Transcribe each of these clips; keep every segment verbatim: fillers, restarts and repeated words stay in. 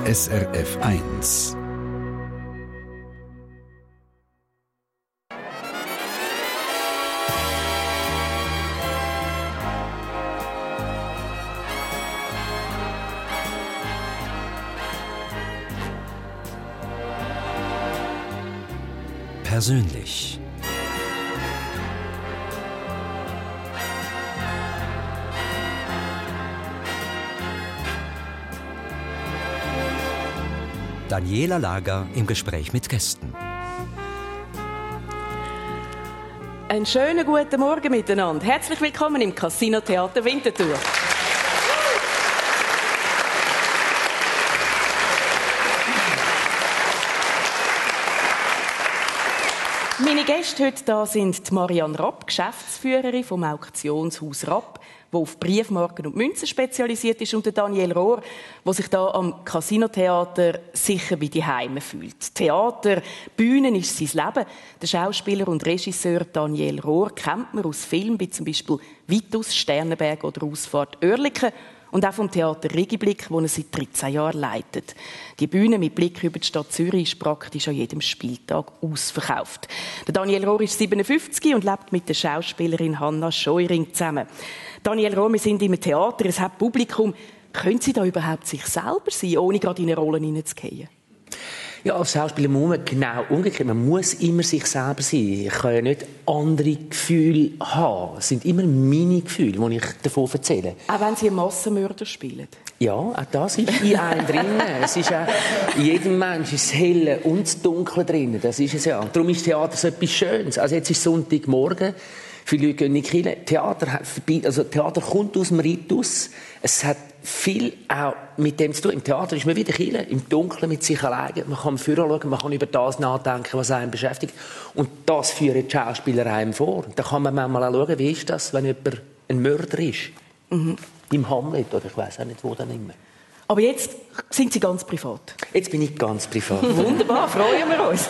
S R F eins. Persönlich. Daniela Lager im Gespräch mit Gästen. Einen schönen guten Morgen miteinander. Herzlich willkommen im Casino Theater Winterthur. Meine Gäste heute da sind die Marianne Rapp, Geschäftsführerin vom Auktionshaus Rapp, wo auf Briefmarken und Münzen spezialisiert ist, und der Daniel Rohr, der sich da am Casino-Theater sicher wie die Heime fühlt. Theater, Bühnen ist sein Leben. Der Schauspieler und Regisseur Daniel Rohr kennt man aus Filmen wie zum Beispiel Vitus, Sternenberg oder Ausfahrt Oerlikon. Und auch vom Theater Regiblick, das er seit dreizehn Jahren leitet. Die Bühne mit Blick über die Stadt Zürich ist praktisch an jedem Spieltag ausverkauft. Der Daniel Rohr ist siebenundfünfzig und lebt mit der Schauspielerin Hanna Scheuring zusammen. Daniel Rohr, wir sind im Theater, es hat Publikum. Können Sie da überhaupt sich selber sein, ohne gerade in eine Rolle hineinzugehen? Ja, als Schauspieler muss man genau umgekehrt. Man muss immer sich selber sein. Ich kann ja nicht andere Gefühle haben. Es sind immer meine Gefühle, die ich davon erzähle. Auch wenn Sie einen Massenmörder spielen? Ja, auch das ist in einem drin. Es ist auch, in jedem Menschen ist das Helle und das Dunkle drin. Das ist es ja. Und darum ist Theater so etwas Schönes. Also jetzt ist Sonntagmorgen. Viele Leute gehen in die Kirche. Theater, hat, also Theater kommt aus dem Ritus. Es hat viel auch mit dem zu tun. Im Theater ist man wieder Kirche, im Dunkeln mit sich alleine. Man kann vorher schauen, man kann über das nachdenken, was einen beschäftigt. Und das führen die Schauspieler einem vor. Da kann man manchmal auch schauen, wie ist das, wenn jemand ein Mörder ist. Mhm. Im Hamlet, oder ich weiss auch nicht, wo dann immer. Aber jetzt sind Sie ganz privat? Jetzt bin ich ganz privat. Wunderbar, freuen wir uns.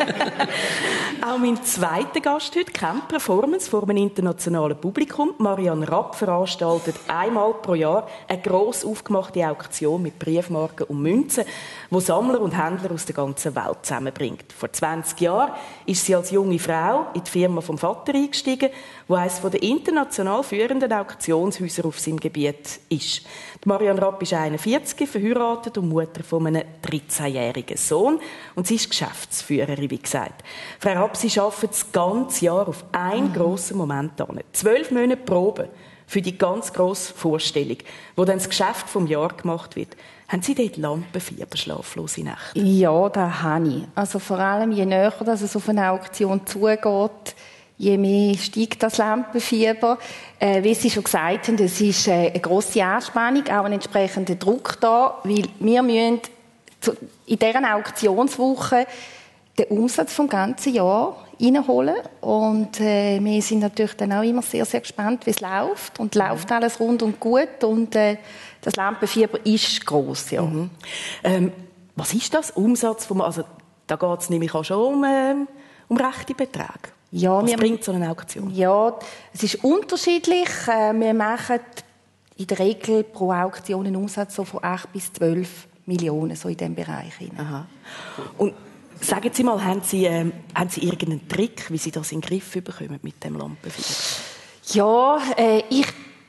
Auch mein zweiter Gast heute kennt Performance vor einem internationalen Publikum. Marianne Rapp veranstaltet einmal pro Jahr eine gross aufgemachte Auktion mit Briefmarken und Münzen, die Sammler und Händler aus der ganzen Welt zusammenbringt. Vor zwanzig Jahren ist sie als junge Frau in die Firma vom Vater eingestiegen, wo eines der international führenden Auktionshäuser auf seinem Gebiet ist. Die Marianne Rapp ist einundvierzig, verheiratet und Mutter von einem dreizehnjährigen Sohn. Und sie ist Geschäftsführerin, wie gesagt. Frau Rapp, Sie arbeiten das ganze Jahr auf einen mhm. grossen Moment an. Zwölf Monate Probe für die ganz grosse Vorstellung, wo dann das Geschäft vom Jahr gemacht wird. Haben Sie dort Lampenfieber, schlaflose Nächte? Ja, das habe ich. Also vor allem, je näher dass es auf eine Auktion zugeht, je mehr steigt das Lampenfieber. Äh, wie Sie schon gesagt haben, es ist äh, eine grosse Anspannung, auch ein entsprechender Druck da, weil wir müssen zu, in dieser Auktionswoche den Umsatz vom ganzen Jahr reinholen. Und äh, wir sind natürlich dann auch immer sehr, sehr gespannt, wie es läuft. Und läuft alles rund und gut. Und äh, das Lampenfieber ist gross, ja. Mhm. Ähm, was ist das? Umsatz vom, also da geht es nämlich auch schon um, äh, um rechte Beträge. Ja, Was wir, bringt so eine Auktion? Ja, es ist unterschiedlich. Wir machen in der Regel pro Auktion einen Umsatz so von acht bis zwölf Millionen, so in diesem Bereich. Aha. Und sagen Sie mal, haben Sie, ähm, haben Sie irgendeinen Trick, wie Sie das in den Griff bekommen mit dem Lampenfieber? Ja, äh, ich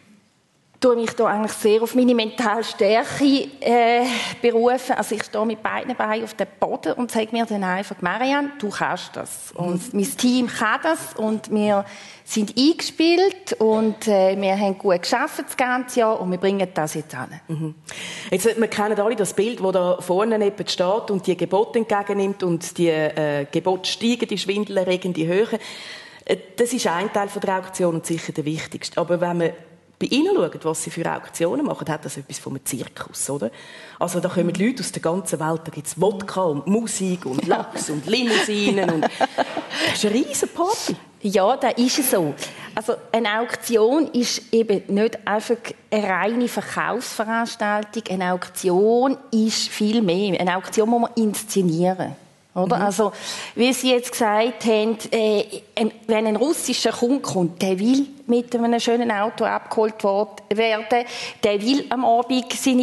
tue mich da eigentlich sehr auf meine mentale Stärke äh, berufen. Also ich stehe mit beiden Beinen auf dem Boden und sage mir dann einfach, Marianne, du kannst das. Mhm. Und mein Team kann das und wir sind eingespielt und äh, wir haben gut gearbeitet das ganze Jahr und wir bringen das jetzt an. Mhm. Jetzt, wir kennen alle das Bild, das da vorne neben steht und die Gebote entgegennimmt und die äh, Gebote steigen, die schwindelerregende Höhe. Das ist ein Teil der Auktion und sicher der wichtigste. Aber wenn man bei Ihnen schaut, was Sie für Auktionen machen, hat das etwas von einem Zirkus, oder? Also da kommen Leute aus der ganzen Welt, da gibt es Wodka und Musik und Lachs und Limousinen und das ist eine riesen Party. Ja, das ist so. Also eine Auktion ist eben nicht einfach eine reine Verkaufsveranstaltung. Eine Auktion ist viel mehr. Eine Auktion muss man inszenieren. Oder? Mhm. Also, wie Sie jetzt gesagt haben, äh, wenn ein russischer Kunde kommt, der will mit einem schönen Auto abgeholt werden, der will am Abend seine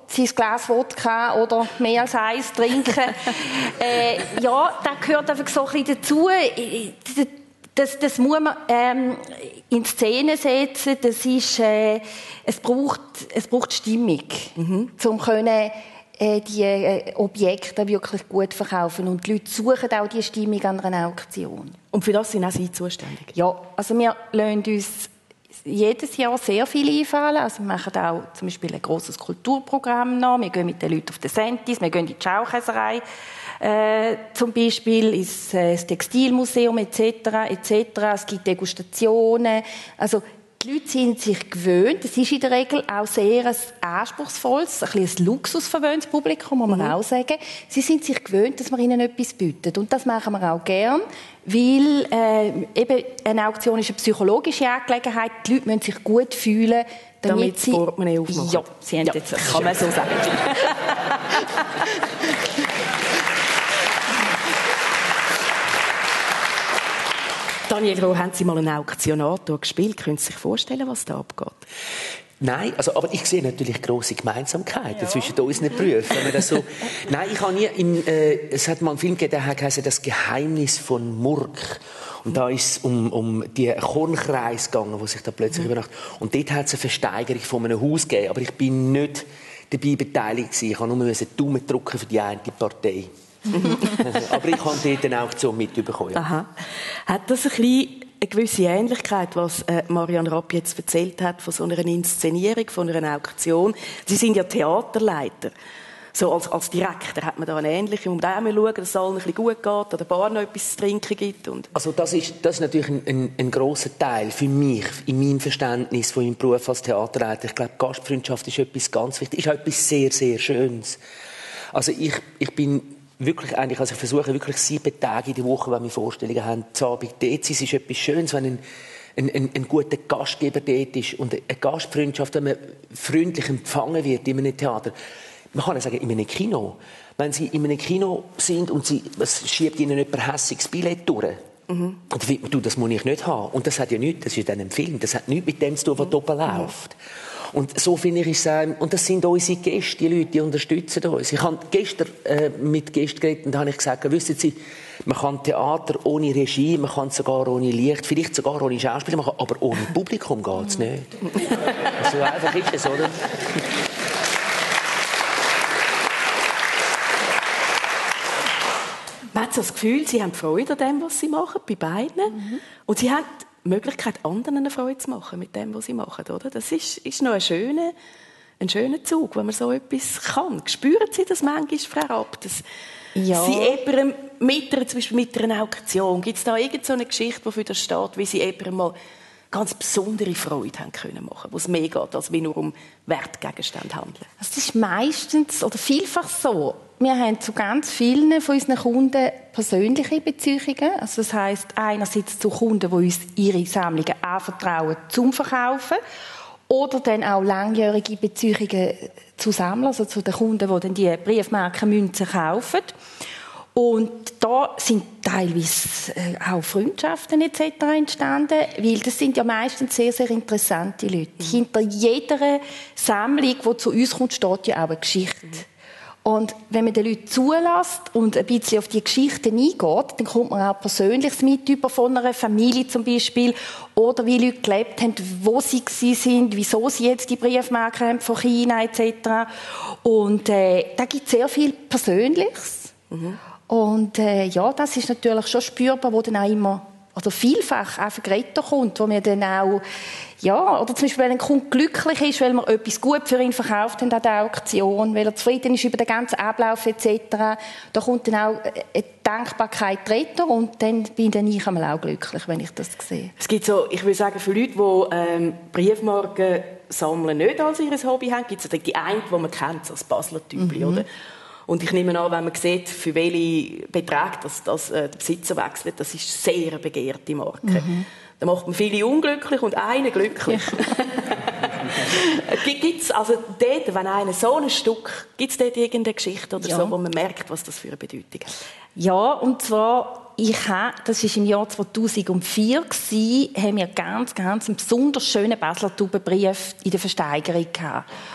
sein Glas Wodka oder mehr als eins trinken. äh, ja, das gehört einfach so ein bisschen dazu. Das, das muss man ähm, in Szene setzen. Das ist, äh, es braucht, es braucht Stimmung, mhm. um können äh, die äh, Objekte wirklich gut verkaufen. Und die Leute suchen auch die Stimmung an einer Auktion. Und für das sind auch Sie zuständig? Ja, also wir lassen uns jedes Jahr sehr viel einfallen. Also wir machen auch zum Beispiel ein grosses Kulturprogramm noch. Wir gehen mit den Leuten auf den Sentis, wir gehen in die Schaukäserei. Äh, zum Beispiel ins äh, das Textilmuseum et cetera et cetera. Es gibt Degustationen. Also die Leute sind sich gewöhnt. Es ist in der Regel auch sehr ein anspruchsvolles, ein, ein luxusverwöhntes Publikum, muss man mhm. auch sagen. Sie sind sich gewöhnt, dass man ihnen etwas bietet. Und das machen wir auch gern, weil äh, eben eine Auktion ist eine psychologische Angelegenheit. Die Leute müssen sich gut fühlen, damit, damit sie... Damit Portemonnaie aufmachen. Ja, sie haben ja, jetzt... Kann man so sagen. Daniel Roh, haben Sie mal einen Auktionator gespielt? Können Sie sich vorstellen, was da abgeht? Nein, also, aber ich sehe natürlich grosse Gemeinsamkeiten ja. zwischen unseren Berufen. Wenn man das so Nein, ich habe nie... Im, äh, es hat mal einen Film gegeben, der heisst «Das Geheimnis von Murk». Und da ist es um, um die Kornkreise gegangen, die sich da plötzlich mhm. übernacht. Und dort hat es eine Versteigerung von einem Haus gegeben. Aber ich bin nicht dabei beteiligt gewesen. Ich musste nur einen Daumen drücken für die eine Partei. Aber ich habe dort eine Auktion mitbekommen. Ja. Aha. Hat das ein bisschen eine gewisse Ähnlichkeit, was äh, Marianne Rapp jetzt erzählt hat, von so einer Inszenierung, von einer Auktion? Sie sind ja Theaterleiter. So als, als Direktor hat man da eine ähnliche. Man muss auch mal schauen, dass es allen ein bisschen gut geht, an der Bar noch etwas zu trinken gibt. Und also das ist, das ist natürlich ein, ein, ein grosser Teil für mich, in meinem Verständnis von meinem Beruf als Theaterleiter. Ich glaube, Gastfreundschaft ist etwas ganz Wichtiges, ist auch etwas sehr, sehr Schönes. Also ich, ich bin wirklich eigentlich, also ich versuche wirklich sieben Tage in der Woche, wenn wir Vorstellungen haben, zu Abend dort sein. Es ist etwas Schönes, wenn ein, ein, ein, ein guter Gastgeber dort ist und eine Gastfreundschaft, wenn man freundlich empfangen wird in einem Theater. Man kann ja sagen, in einem Kino. Wenn Sie in einem Kino sind und Sie, es schiebt Ihnen jemand hässiges Billett durch, mhm. und dann findet man, du, das muss ich nicht haben. Und das hat ja nichts, das ist dann ein Film, das hat nichts mit dem zu tun, was mhm. oben läuft. Und so finde ich es, äh, und das sind unsere Gäste, die Leute, die unterstützen uns. Ich habe gestern äh, mit Gästen geredet und da habe ich gesagt, wissen Sie, man kann Theater ohne Regie, man kann sogar ohne Licht, vielleicht sogar ohne Schauspieler machen, aber ohne Publikum geht es nicht. So einfach ist es, oder? Man hat so das Gefühl, Sie haben Freude an dem, was Sie machen, bei beiden. Mhm. Und Sie haben die Möglichkeit, anderen eine Freude zu machen mit dem, was Sie machen. Oder? Das ist, ist noch ein schöner, ein schöner Zug, wenn man so etwas kann. Spüren Sie das manchmal, Frau Rapp, dass ja. Sie eben mit einer, zum Beispiel mit einer Auktion, gibt es da irgendeine Geschichte, die für das steht, wie Sie eben mal ganz besondere Freude haben können machen, wo es mehr geht, als wie nur um Wertgegenstände handeln? Das ist meistens oder vielfach so. Wir haben zu ganz vielen von unseren Kunden persönliche Beziehungen. Also das heisst, einerseits zu Kunden, die uns ihre Sammlungen anvertrauen zum Verkaufen, oder dann auch langjährige Beziehungen zu Sammlern, also zu den Kunden, die dann die Briefmarkenmünzen kaufen. Und da sind teilweise auch Freundschaften et cetera entstanden, weil das sind ja meistens sehr, sehr interessante Leute. Mhm. Hinter jeder Sammlung, die zu uns kommt, steht ja auch eine Geschichte. Mhm. Und wenn man den Leuten zulässt und ein bisschen auf die Geschichten eingeht, dann kommt man auch Persönliches mit über von einer Familie zum Beispiel, oder wie Leute gelebt haben, wo sie sind, wieso sie jetzt die Briefmarken haben von China et cetera. Und äh, da gibt es sehr viel Persönliches. Mhm. Und äh, ja, das ist natürlich schon spürbar, wo dann auch immer, oder vielfach auch Vergreter kommt, wo wir dann auch, ja, oder zum Beispiel, wenn ein Kunde glücklich ist, weil wir etwas gut für ihn verkauft haben an der Auktion, weil er zufrieden ist über den ganzen Ablauf et cetera. Da kommt dann auch eine Dankbarkeit rein und dann bin dann ich einmal auch glücklich, wenn ich das sehe. Es gibt so, ich würde sagen, für Leute, die ähm, Briefmarken sammeln nicht als ihr Hobby haben, gibt es die eine, die man kennt, als Basler Typli, mhm. oder? Und ich nehme an, wenn man sieht, für welche Beträge das, das, äh, der Besitzer wechselt, das ist sehr eine begehrte Marke. Mhm. Da macht man viele unglücklich und einen glücklich. Gibt es also dort, wenn einer so ein Stück, gibt es dort irgendeine Geschichte oder ja. so, wo man merkt, was das für eine Bedeutung hat? Ja, und zwar, ich habe, das war im Jahr zweitausendvier, gewesen, haben wir ganz, ganz einen besonders schönen Basler Taubenbrief in der Versteigerung gehabt.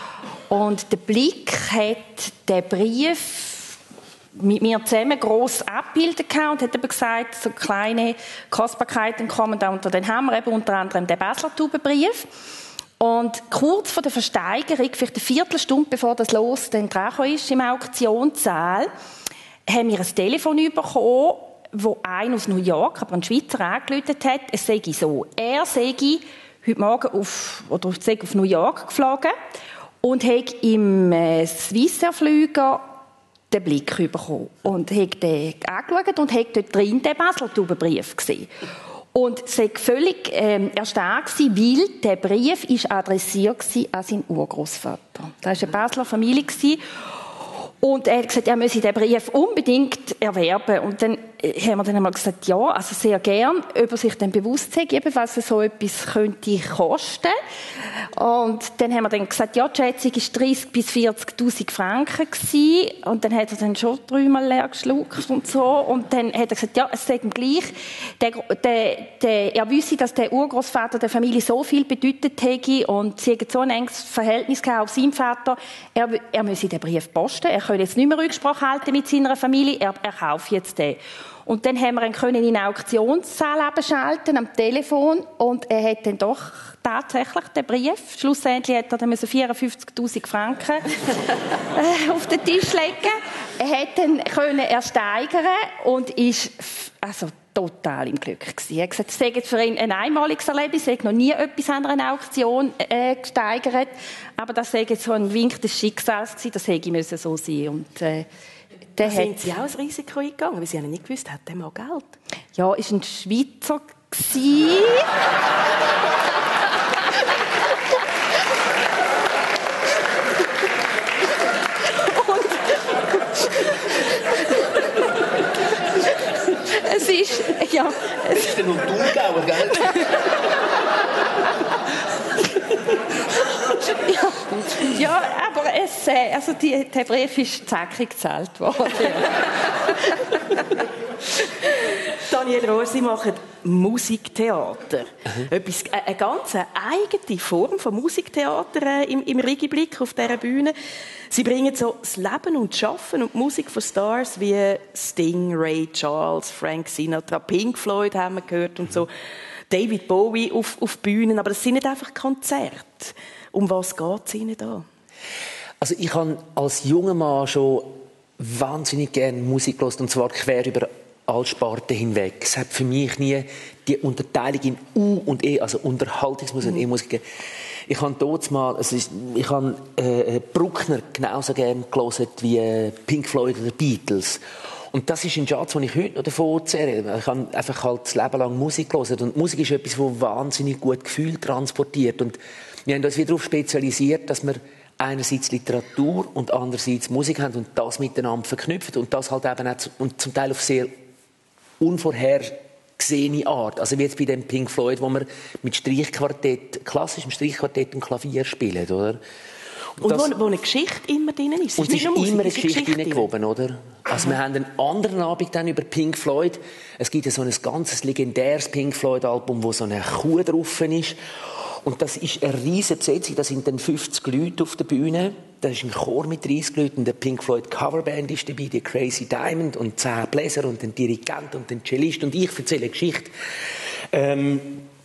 Und der Blick hat den Brief mit mir zusammen gross abgebildet und hat eben gesagt, so kleine Kostbarkeiten kommen da unter den Hammer, eben unter anderem der Basler Taubenbrief. Und kurz vor der Versteigerung, vielleicht eine Viertelstunde bevor das Los dann dran ist im Auktionssaal, haben wir ein Telefon bekommen, wo einer aus New York, aber ein Schweizer, angerufen hat, es sei so, er sei heute Morgen auf, oder sei auf New York geflogen und hat im äh, Swissair-Flüger den Blick bekommen und hat den angeschaut und hat dort drin den Basler Taubenbrief gesehen. Und es war völlig ähm, erstaunt, weil der Brief ist adressiert an seinen Urgroßvater. Das war eine Basler Familie. Und er hat gesagt, er müsse den Brief unbedingt erwerben. Und dann haben wir dann einmal gesagt, ja, also sehr gern, ob er sich dann bewusst sei, was so etwas könnte kosten. Und dann haben wir dann gesagt, ja, die Schätzung war dreißigtausend bis vierzigtausend Franken gewesen. Und dann hat er dann schon dreimal leer geschluckt und so. Und dann hat er gesagt, ja, es sei ihm gleich. Der, der, der, er wüsste, dass der Urgroßvater der Familie so viel bedeutet hätte und sie hätte so ein enges Verhältnis gehabt auf seinen Vater. Er, er müsse den Brief posten. Er könne jetzt nicht mehr Rücksprache halten mit seiner Familie. Er, er kauft jetzt den. Und dann haben wir ihn können in den Auktionssaal abschalten am Telefon und er hat dann doch tatsächlich den Brief. Schlussendlich hat er dann vierundfünfzigtausend Franken äh, auf den Tisch legen. Er hat dann können ersteigern und ist also total im Glück gewesen. Er hat gesagt, es sei für ihn ein einmaliges Erlebnis, er hat noch nie etwas an einer Auktion äh, gesteigert, aber das sei jetzt so ein Wink des Schicksals gewesen, das hätte müssen so sein. Und äh, da sind Sie auch ein Risiko eingegangen, weil Sie haben nicht gewusst, hat der mal Geld? Ja, war ein Schweizer gewesen. Es ist, ja... Es ist ja nur Thurgauer, gell? ja, ja, aber es, äh, also die, der Brief ist zackig gezahlt worden. Daniel Rohr, Sie machen Musiktheater. Mhm. Etwas, eine ganz eigene Form von Musiktheater äh, im, im Rigi-Blick auf dieser Bühne. Sie bringen so das Leben und das Schaffen und die Musik von Stars wie Sting, Ray Charles, Frank Sinatra, Pink Floyd haben wir gehört und so. David Bowie auf, auf Bühnen. Aber das sind nicht einfach Konzerte. Um was geht es Ihnen da? Also ich habe als junger Mann schon wahnsinnig gerne Musik gehört, und zwar quer über alle Sparten hinweg. Es hat für mich nie die Unterteilung in U und E, also Unterhaltungsmusik mhm. und E-Musik gegeben. Ich habe dort mal, also ich habe äh, Bruckner genauso gerne gehört wie äh, Pink Floyd oder Beatles. Und das ist ein Schatz, den ich heute noch davon erzähle. Ich habe einfach halt das Leben lang Musik gehört. Und Musik ist etwas, das wahnsinnig gut Gefühl transportiert. Und wir haben uns wieder darauf spezialisiert, dass wir einerseits Literatur und andererseits Musik haben und das miteinander verknüpft. Und das halt eben auch und zum Teil auf sehr unvorhergesehene Art. Also wie jetzt bei dem Pink Floyd, wo wir mit Streichquartett, klassischem Streichquartett und Klavier spielen, oder? Und, und wo, wo eine Geschichte immer drin ist. Und es ist immer Musik, eine ist Geschichte Geschichte hineingewoben, oder? Also wir haben einen anderen Abend dann über Pink Floyd. Es gibt ja so ein ganzes legendäres Pink Floyd-Album, wo so eine Kuh drauf ist. Und das ist eine riesige Besetzung. Da sind dann fünfzig Leute auf der Bühne. Da ist ein Chor mit dreißig Leuten. Der Pink Floyd Coverband ist dabei, die Crazy Diamond und zehn Bläser und ein Dirigent und ein Cellist. Und ich erzähle eine Geschichte. Ähm,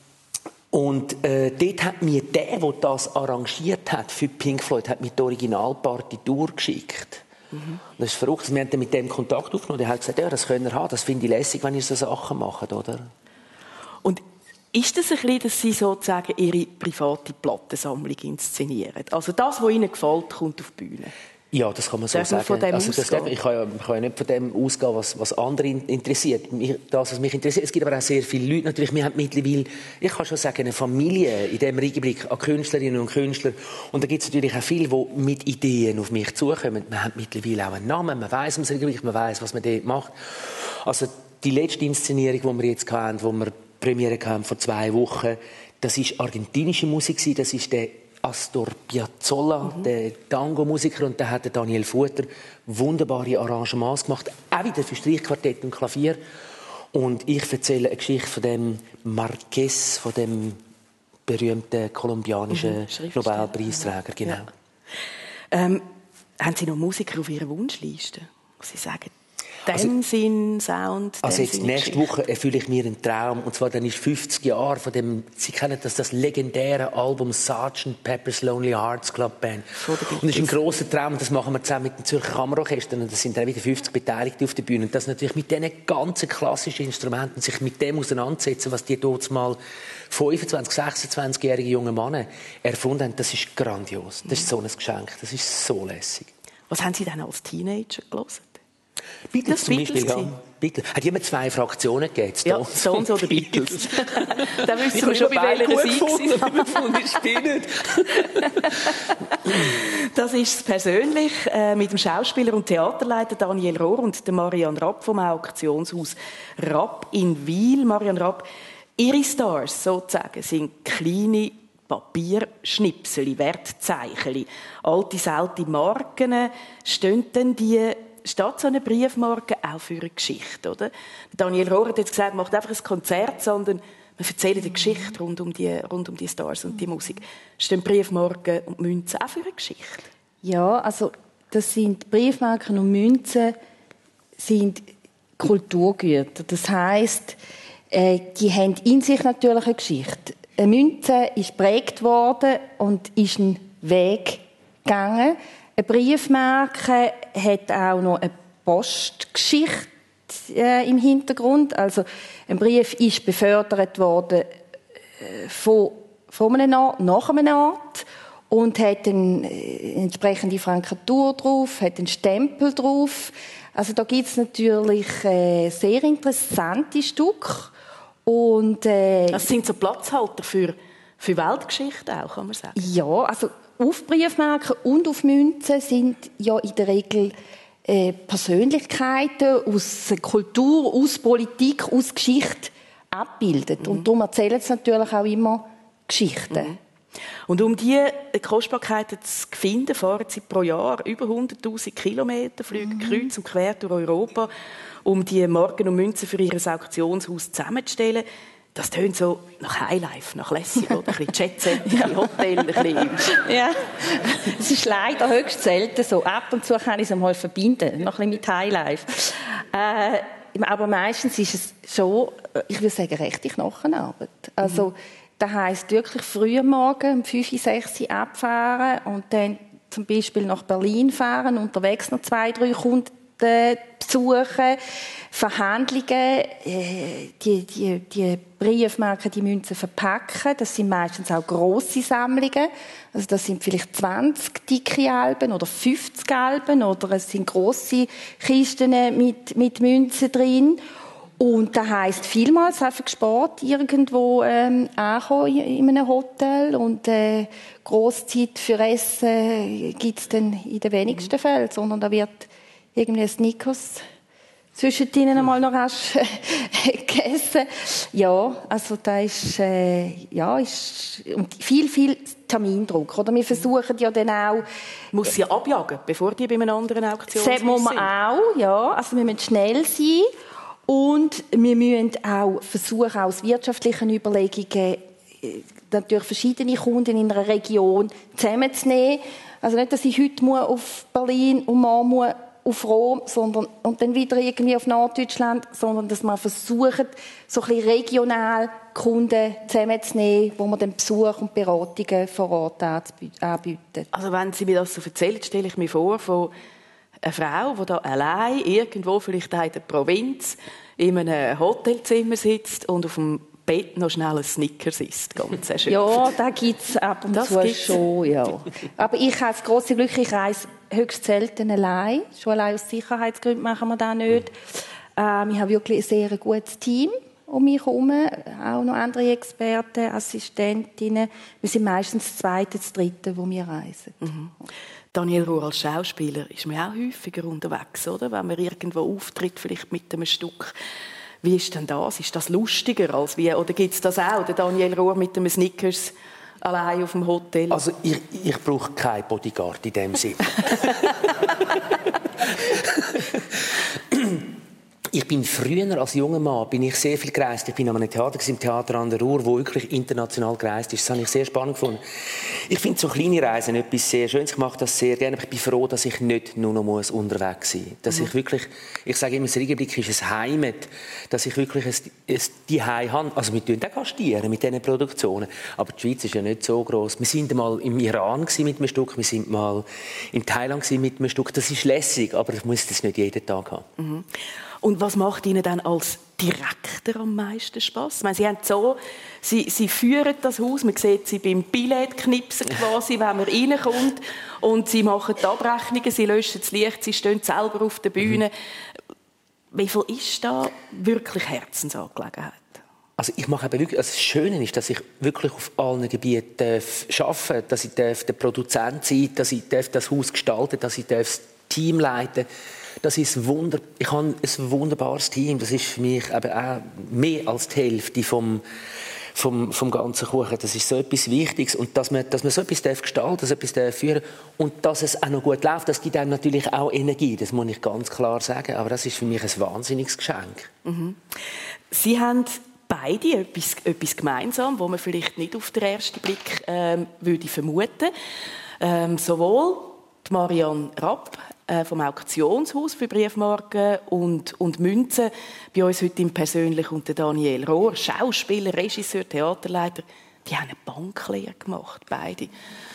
und äh, dort hat mir der, der das arrangiert hat für Pink Floyd, hat mir die Originalpartitur geschickt. Mhm. Das ist verrückt. Wir haben dann mit dem Kontakt aufgenommen. Der hat gesagt, ja, das könnt ihr haben. Das finde ich lässig, wenn ihr so Sachen macht, oder? Und ist das ein bisschen, dass Sie sozusagen Ihre private Plattensammlung inszenieren? Also das, was Ihnen gefällt, kommt auf die Bühne? Ja, das kann man so darf sagen. Man von dem also das darf, ich, kann ja, ich kann ja nicht von dem ausgehen, was, was andere interessiert. Mich, das, was mich interessiert. Es gibt aber auch sehr viele Leute. Natürlich, wir haben mittlerweile, ich kann schon sagen, eine Familie in diesem Rigi-Blick an Künstlerinnen und Künstler. Und da gibt es natürlich auch viele, die mit Ideen auf mich zukommen. Man hat mittlerweile auch einen Namen, man weiss ums Rigi-Blick, man weiss, was man dort macht. Also die letzte Inszenierung, die wir jetzt hatten, wo wir Premiere hatten vor zwei Wochen, das war argentinische Musik, das ist der Astor Piazzolla, mhm. der Tango-Musiker, und der hat Daniel Futter wunderbare Arrangements gemacht, auch wieder für Streichquartett und Klavier. Und ich erzähle eine Geschichte von dem Marquez, von dem berühmten kolumbianischen mhm, Nobelpreisträger. Genau. Ja. Ähm, haben Sie noch Musiker auf Ihrer Wunschliste? Sie sagen, dem also, Sinn, Sound, Also jetzt Sinn, nächste Woche erfülle ich mir einen Traum. Und zwar dann ist fünfzig Jahre von dem, Sie kennen das, das legendäre Album Sergeant Pepper's Lonely Hearts Club Band. Und das ist ein grosser Traum. Das machen wir zusammen mit dem Zürcher Kammerorchester. Und das sind dann wieder fünfzig Beteiligte auf der Bühne. Und das natürlich mit diesen ganzen klassischen Instrumenten, sich mit dem auseinandersetzen, was die dort mal fünfundzwanzig-, sechsundzwanzigjährige junge Männer erfunden haben, das ist grandios. Das ist so ein Geschenk. Das ist so lässig. Was haben Sie denn als Teenager gelesen? Beatles zum Beispiel, ja. Beatles. Hat immer zwei Fraktionen gegeben. Ja, Stones oder Beatles. Da wüssten wir schon, bei welcher Sie sind. Das ist persönlich äh, mit dem Schauspieler und Theaterleiter Daniel Rohr und der Marianne Rapp vom Auktionshaus Rapp in Wil. Marianne Rapp, Ihre Stars sozusagen sind kleine Papierschnipseli, Wertzeichen, alte, seltene Marken. Stehen denn die Statt so eine Briefmarke auch für eine Geschichte, oder? Daniel Rohr hat jetzt gesagt, macht einfach ein Konzert, sondern wir erzählen eine Geschichte rund um die, rund um die Stars und die Musik. Stehen Briefmarken und Münzen auch für eine Geschichte? Ja, also das sind Briefmarken und Münzen sind Kulturgüter. Das heisst, äh, die haben in sich natürlich eine Geschichte. Eine Münze ist geprägt worden und ist einen Weg gegangen. Eine Briefmarke hat auch noch eine Postgeschichte äh, im Hintergrund. Also ein Brief ist befördert worden äh, von, von einem Ort nach einem Ort und hat eine äh, entsprechende Frankatur drauf, hat einen Stempel drauf. Also da gibt es natürlich äh, sehr interessante Stücke. Und, äh, das sind so Platzhalter für, für Weltgeschichte auch, kann man sagen. Ja, also auf Briefmarken und auf Münzen sind ja in der Regel äh, Persönlichkeiten aus Kultur, aus Politik, aus Geschichte abgebildet. Mhm. Und darum erzählen sie natürlich auch immer Geschichten. Mhm. Und um diese Kostbarkeiten zu finden, fahren sie pro Jahr über hunderttausend Kilometer, fliegen mhm. kreuz und quer durch Europa, um die Marken und Münzen für ihr Auktionshaus zusammenzustellen. Das tönt so nach Highlife, nach Lässig, oder? Ein bisschen Jetset, ein bisschen Hotel, ein bisschen... Ja, es ist leider höchst selten so. Ab und zu kann ich es mal verbinden, noch ein bisschen mit Highlife. Äh, aber meistens ist es schon, ich würde sagen, rechte Knochenarbeit. Also, mhm. das heisst wirklich früh am Morgen um fünf, sechs abfahren und dann zum Beispiel nach Berlin fahren, unterwegs noch zwei, drei Kunden besuchen, Verhandlungen, die, die, die Briefmarken, die Münzen verpacken. Das sind meistens auch grosse Sammlungen. Also das sind vielleicht zwanzig dicke Alben oder fünfzig Alben oder es sind grosse Kisten mit, mit Münzen drin. Und das heisst vielmals einfach gespart irgendwo ähm, ankommen in einem Hotel und äh, Grosszeit für Essen gibt es dann in den wenigsten Fällen, sondern da wird irgendwie ein Snickers zwischen denen einmal noch rasch gegessen. Ja, also da ist, äh, ja, ist und viel, viel Termindruck. Oder wir versuchen ja dann auch... Muss sie abjagen, bevor die bei einem anderen Auktionshaus sind? Das muss man auch, ja. Also wir müssen schnell sein und wir müssen auch versuchen, aus wirtschaftlichen Überlegungen natürlich verschiedene Kunden in einer Region zusammenzunehmen. Also nicht, dass ich heute auf Berlin und morgen muss auf Rom, sondern, und dann wieder irgendwie auf Norddeutschland, sondern dass man versucht, so ein bisschen regional Kunden zusammenzunehmen, wo man dann Besuch und Beratungen vor Ort anbieten. Also wenn Sie mir das so erzählen, stelle ich mir vor, von einer Frau, die da allein irgendwo, vielleicht in der Provinz, in einem Hotelzimmer sitzt und auf dem Bett noch schnell ein Snickers isst. Ganz erschöpft. Ja, da gibt es ab und das zu schon, ja. Aber ich habe das grosse Glück, ich reise höchst selten allein. Schon allein aus Sicherheitsgründen machen wir das nicht. Ähm, ich habe wirklich ein sehr gutes Team um mich herum. Auch noch andere Experten, Assistentinnen. Wir sind meistens das Zweite, das Dritte, wo wir reisen. Mhm. Daniel Rohr als Schauspieler ist man auch häufiger unterwegs, oder? Wenn man irgendwo auftritt, vielleicht mit einem Stück. Wie ist denn das? Ist das lustiger als wie? Oder gibt es das auch, der Daniel Rohr mit einem Snickers allein auf dem Hotel? Also ich, ich brauche keinen Bodyguard in dem Sinne. Ich bin bin früher als junger Mann bin ich sehr viel gereist. Ich bin an einem Theater, im Theater an der Ruhr, wo wirklich international gereist ist. Das habe ich sehr spannend gefunden. Ich finde so kleine Reisen etwas sehr Schönes. Ich mache das sehr gerne. Ich bin froh, dass ich nicht nur noch muss unterwegs sein muss. Dass mhm. ich wirklich, ich sage immer, das Riegenblick ist ein Heimat, dass ich wirklich ein, ein Zuhause habe. Also wir tun auch gastieren mit diesen Produktionen. Aber die Schweiz ist ja nicht so gross. Wir sind mal im Iran mit einem Stück, wir sind mal in Thailand mit einem Stück. Das ist lässig, aber ich muss das nicht jeden Tag haben. Mhm. Und was macht Ihnen dann als Direktor am meisten Spass? Ich meine, Sie haben so, Sie, Sie führen das Haus, man sieht Sie beim Billettknipsen quasi, wenn man reinkommt, und Sie machen die Abrechnungen, Sie löschen das Licht, Sie stehen selber auf der Bühne. Mhm. Wie viel ist da wirklich Herzensangelegenheit? Also ich mache eben wirklich, also das Schöne ist, dass ich wirklich auf allen Gebieten darf arbeiten darf, dass ich darf der Produzent sein darf, dass ich darf das Haus gestalten darf, dass ich darf das Team leiten darf. Das ist Wunder. Ich habe ein wunderbares Team. Das ist für mich eben auch mehr als die Hälfte vom, vom, vom ganzen Kuchen. Das ist so etwas Wichtiges. Und dass man, dass man so etwas gestalten darf, so etwas darf führen und dass es auch noch gut läuft, das gibt einem natürlich auch Energie. Das muss ich ganz klar sagen. Aber das ist für mich ein wahnsinniges Geschenk. Mhm. Sie haben beide etwas, etwas gemeinsam, wo man vielleicht nicht auf den ersten Blick ähm, würde vermuten. Ähm, sowohl die Marianne Rapp äh, vom Auktionshaus für Briefmarken und, und Münzen bei uns heute im Persönlichen und der Daniel Rohr, Schauspieler, Regisseur, Theaterleiter, die haben eine Banklehre gemacht, beide.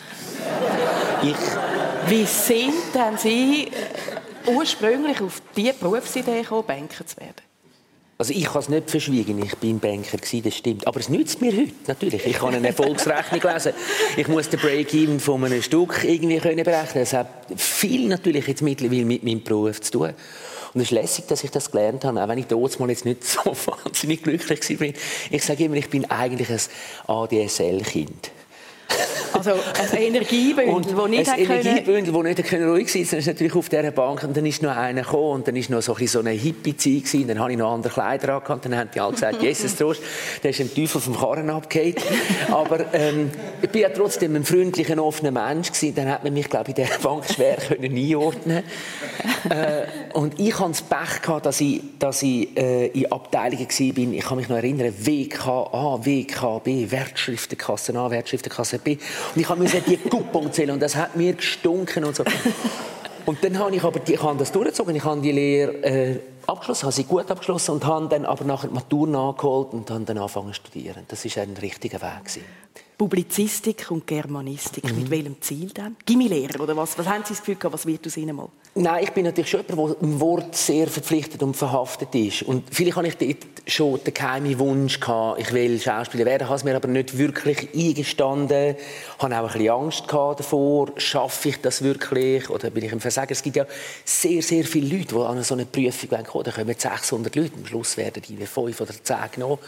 Ich. Wie sind denn Sie ursprünglich auf diese Berufsidee gekommen, Banker zu werden? Also ich kann es nicht verschwiegen, ich bin Banker gewesen, das stimmt. Aber es nützt mir heute, natürlich. Ich kann eine Erfolgsrechnung lesen. Ich muss den Break-Even von einem Stück irgendwie können berechnen. Es hat viel natürlich jetzt mittlerweile mit meinem Beruf zu tun. Und es ist lässig, dass ich das gelernt habe, auch wenn ich damals mal jetzt nicht so wahnsinnig glücklich war. Ich sage immer, ich bin eigentlich ein A D S L-Kind. Also ein Energiebündel, das nicht ein Energiebündel, das nicht ruhig sein konnte. Dann ist natürlich auf dieser Bank und dann ist noch einer gekommen und dann ist noch so ein so eine Hippie-Zeit gewesen. Dann habe ich noch andere Kleider angehabt. Dann haben die alle gesagt, Jesus Trost, der ist ein Teufel vom Karren abgefallen. Aber ähm, ich bin ja trotzdem ein freundlicher, offener Mensch gewesen. Dann hat man mich, glaube ich, in dieser Bank schwer können einordnen. äh, und ich hatte das Pech gehabt, dass ich, dass ich äh, in Abteilungen war. Ich kann mich noch erinnern, W K A, W K B, Wertschriftenkasse A, Wertschriftenkasse B. Und ich musste die Coupons zählen und das hat mir gestunken und so. Und dann habe ich aber die, ich habe das durchgezogen, ich habe die Lehre äh, abgeschlossen, habe sie gut abgeschlossen und habe dann aber nachher die Matur nachgeholt und habe dann angefangen zu studieren. Das war ein richtiger Weg gewesen. Publizistik und Germanistik, mhm. Mit welchem Ziel dann? Gimmi-Lehrer oder was? Was haben Sie das Gefühl gehabt, was wird aus Ihnen mal? Nein, ich bin natürlich schon jemand, der im Wort sehr verpflichtet und verhaftet ist. Und vielleicht hatte ich dort schon den geheimen Wunsch gehabt, ich will Schauspieler werden, habe es mir aber nicht wirklich eingestanden. Ich hatte auch ein bisschen Angst davor, schaffe ich das wirklich oder bin ich im Versagen? Es gibt ja sehr, sehr viele Leute, die an so eine Prüfung kommen. Da kommen sechshundert Leute, am Schluss werden die fünf oder zehn genommen.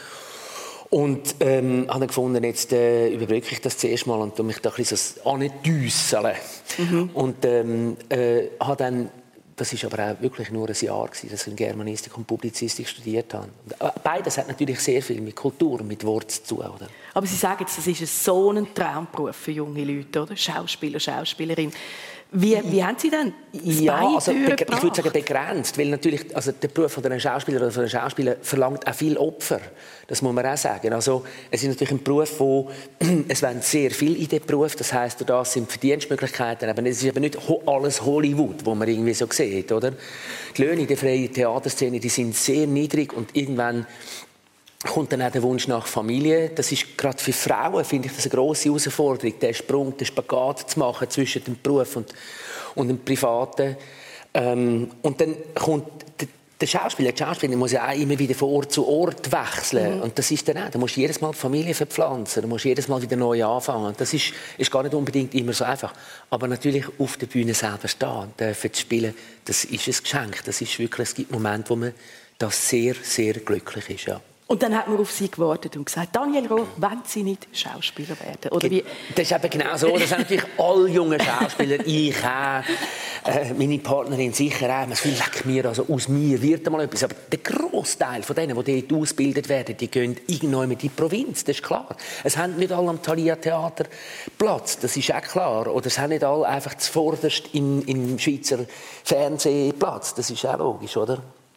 Und ähm, habe dann gefunden, jetzt äh, überbrücke ich das zuerst mal und mich da ein bisschen so andüsseln. Mhm. Und ähm, äh, habe dann, das war aber auch wirklich nur ein Jahr gewesen, dass ich in Germanistik und Publizistik studiert habe. Und beides hat natürlich sehr viel mit Kultur und mit Wort zu tun, oder? Aber Sie sagen jetzt, das ist so ein Traumberuf für junge Leute, oder? Schauspieler, Schauspielerin. Wie, wie haben Sie denn ja, also, ich würde sagen begrenzt, weil natürlich also der Beruf von einer Schauspielerin oder von einer Schauspieler verlangt auch viel Opfer. Das muss man auch sagen. Also, es ist natürlich ein Beruf, wo es werden sehr viel in diesem Beruf. Das heisst, das sind Verdienstmöglichkeiten. Aber es ist eben nicht alles Hollywood, wo man irgendwie so sieht, oder? Die Löhne in der freien Theaterszene, die sind sehr niedrig und irgendwann kommt dann auch der Wunsch nach Familie. Das ist gerade für Frauen, finde ich, das eine grosse Herausforderung, den Sprung, den Spagat zu machen zwischen dem Beruf und, und dem Privaten. Ähm, und dann kommt der, der Schauspieler, die Schauspielerin muss ja auch immer wieder von Ort zu Ort wechseln. Mhm. Und das ist dann auch, da musst du jedes Mal die Familie verpflanzen, da musst du jedes Mal wieder neu anfangen. Das ist, ist gar nicht unbedingt immer so einfach. Aber natürlich auf der Bühne selber stehen, dürfen zu spielen, das ist ein Geschenk. Das ist wirklich, es gibt Momente, wo man das sehr, sehr glücklich ist, ja. Und dann hat man auf Sie gewartet und gesagt, Daniel Rohr, wollen Sie nicht Schauspieler werden? Oder wie? Das ist eben genau so. Das sind natürlich alle jungen Schauspieler, ich auch, äh, meine Partnerin sicher auch. Man sagt, leck mir, also aus mir wird einmal etwas. Aber der Grossteil von denen, die dort ausgebildet werden, die gehen irgendwann in die Provinz, das ist klar. Es haben nicht alle am Thalia-Theater Platz, das ist auch klar. Oder es haben nicht alle einfach zuvorderst im, im Schweizer Fernsehen Platz, das ist auch logisch, oder?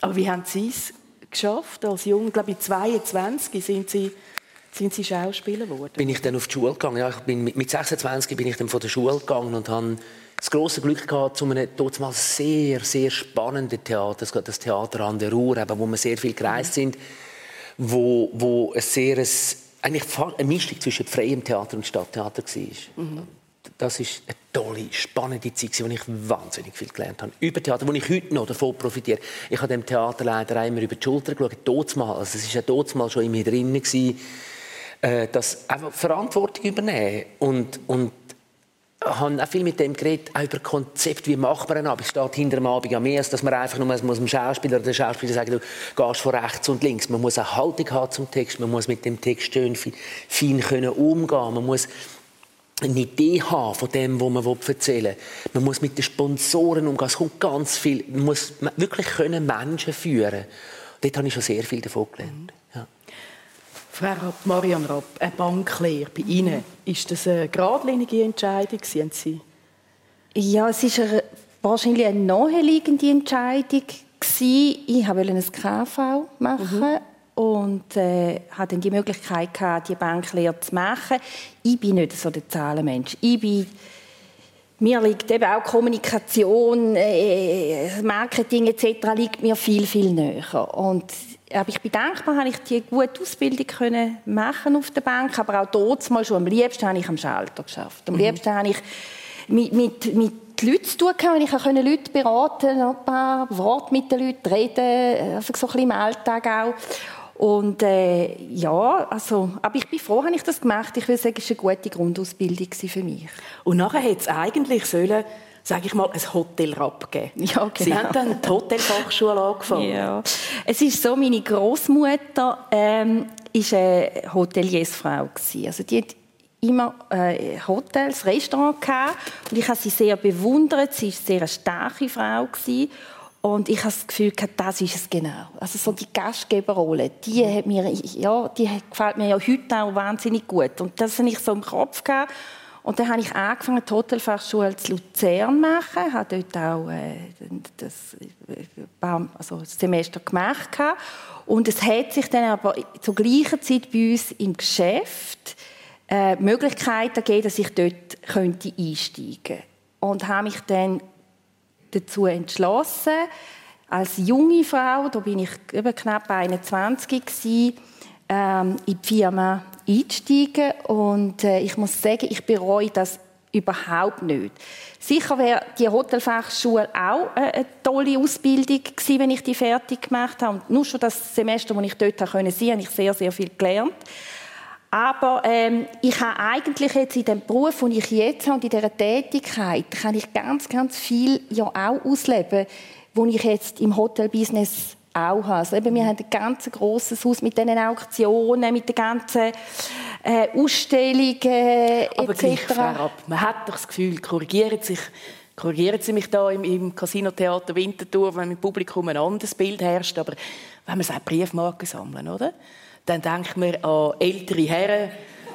Aber wie haben Sie es geschafft? Als Jung, glaube ich, zweiundzwanzig sind Sie, sind Sie Schauspieler geworden? Bin ich dann auf die Schule gegangen. Ja, ich bin, mit sechsundzwanzig bin ich dann von der Schule gegangen und habe das grosse Glück gehabt, zu einem damals sehr, sehr spannenden Theater, das Theater an der Ruhr, eben, wo wir sehr viel gereist sind, wo, wo ein sehr, ein, eigentlich eine Mischung zwischen freiem Theater und Stadttheater war. Mhm. Das war eine tolle, spannende Zeit, in der ich wahnsinnig viel gelernt habe. Über Theater, wo ich heute noch davon profitiere. Ich habe dem Theater leider immer über die Schulter geschaut. Damals, also es war ja damals schon in mir drin, dass einfach Verantwortung übernehmen und, und Ich habe auch viel mit dem geredet, auch über Konzept, wie macht man einen Abend. Es steht hinter dem Abend ja mehr, als dass man einfach nur muss dem Schauspieler oder der Schauspieler sagen, du gehst von rechts und links. Man muss eine Haltung haben zum Text, man muss mit dem Text schön fein können umgehen, man muss eine Idee haben von dem, was man erzählen will. Man muss mit den Sponsoren umgehen, es kommt ganz viel. Man muss wirklich können Menschen führen. Dort habe ich schon sehr viel davon gelernt. Ja. Frau Rapp, Marianne Rapp, eine Banklehre bei Ihnen, ist das eine geradlinige Entscheidung? Sie? Ja, es war eine, wahrscheinlich eine naheliegende Entscheidung. Ich wollte ein K V machen mhm. und äh, hatte dann die Möglichkeit gehabt, die Banklehre zu machen. Ich bin nicht so der Zahlenmensch. Ich bin Mir liegt eben auch Kommunikation, äh, Marketing et cetera liegt mir viel, viel näher. Und aber ich bin dankbar, dass ich die gute Ausbildung können machen auf der Bank. Aber auch dort mal schon am liebsten habe ich am Schalter geschafft. Am mhm. liebsten habe ich mit, mit, mit Leuten zu tun gehabt, ich konnte Leute beraten, ein paar Worte mit den Leuten reden, also so ein bisschen im Alltag auch. Und äh, ja, also, aber ich bin froh, dass ich das gemacht habe. Ich würde sagen, es war eine gute Grundausbildung für mich. Und nachher hätte es eigentlich sollen, sage ich mal, ein Hotel Rapp geben. Ja, genau. Sie haben dann die Hotelfachschule angefangen. Ja. Es ist so, meine Großmutter ähm, ist eine Hoteliersfrau gewesen. Also die hat immer äh, Hotels, Restaurants gehabt. Und ich habe sie sehr bewundert. Sie war eine sehr starke Frau gewesen. Und ich habe das Gefühl, das ist es genau. Also so die Gastgeberrolle, die hat mir, ja, die gefällt mir ja heute auch wahnsinnig gut. Und das hatte ich so im Kopf gehabt. Und dann habe ich angefangen, die Hotelfachschule zu Luzern zu machen. Ich habe dort auch äh, das, äh, also das Semester gemacht. Und es hat sich dann aber zur gleichen Zeit bei uns im Geschäft äh, Möglichkeiten gegeben, dass ich dort könnte einsteigen könnte. Und habe mich dann dazu entschlossen, als junge Frau, da bin ich eben knapp einundzwanzig gewesen, ähm, in die Firma einsteigen. Und äh, ich muss sagen, ich bereue das überhaupt nicht. Sicher wäre die Hotelfachschule auch äh, eine tolle Ausbildung gewesen, wenn ich die fertig gemacht habe. Und nur schon das Semester, das ich dort sein konnte, habe ich sehr, sehr viel gelernt. Aber ähm, ich habe eigentlich jetzt in dem Beruf, den ich jetzt habe, und in dieser Tätigkeit, kann ich ganz, ganz viel ja auch ausleben, was ich jetzt im Hotelbusiness auch habe. Also eben, wir haben ein ganz grosses Haus mit diesen Auktionen, mit den ganzen äh, Ausstellungen äh, Aber et cetera. Gleich, Frau Rapp, man hat doch das Gefühl, korrigieren sich korrigieren Sie mich da im, im Casino-Theater Winterthur, wenn im Publikum ein anderes Bild herrscht, aber wenn wir sagt, Briefmarken sammeln, oder? Dann denkt man an ältere Herren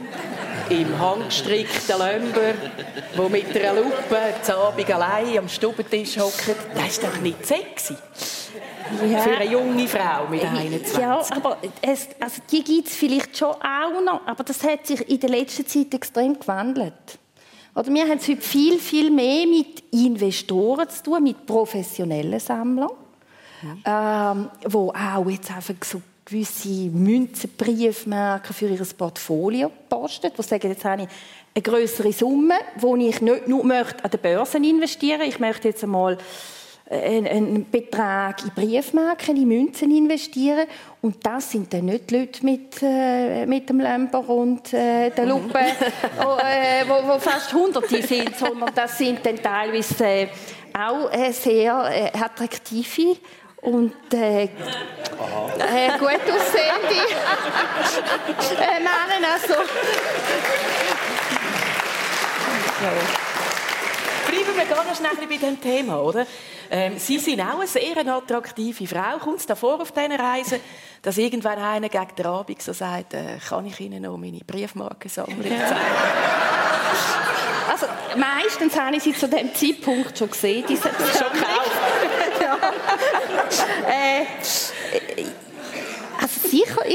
im handgestrickten Lämber, die mit einer Lupe zu Abend allein am Stubentisch hocken. Das ist doch nicht sexy. Ja. Für eine junge Frau mit einundzwanzig. Ja, aber es, also die gibt es vielleicht schon auch noch, aber das hat sich in der letzten Zeit extrem gewandelt. Oder wir haben es heute viel, viel mehr mit Investoren zu tun, mit professionellen Sammlern, mhm. ähm, die auch jetzt einfach so gewisse Münzen, Briefmarken für ihr Portfolio posten, die sagen, jetzt habe ich eine grössere Summe, die ich nicht nur möchte an der Börse investieren möchte. Ich möchte jetzt einmal einen Betrag in Briefmarken, in Münzen investieren. Und das sind dann nicht die Leute mit, äh, mit dem Lambo und äh, der Lupe, wo, äh, wo, wo fast Hunderte sind, sondern das sind dann teilweise äh, auch äh, sehr äh, attraktive und äh, äh, gut aussehende äh, Männer. Also. Ja. Bleiben wir gar noch schnell bei diesem Thema, oder? Ähm, Sie sind auch eine sehr attraktive Frau. Kommt es da vor auf diesen Reisen, dass irgendwann einer gegen den Abend so sagt, äh, kann ich Ihnen noch meine Briefmarkensammlung zeigen? Also meistens habe ich sie zu diesem Zeitpunkt schon gesehen. Die schon gekauft. Ja. äh,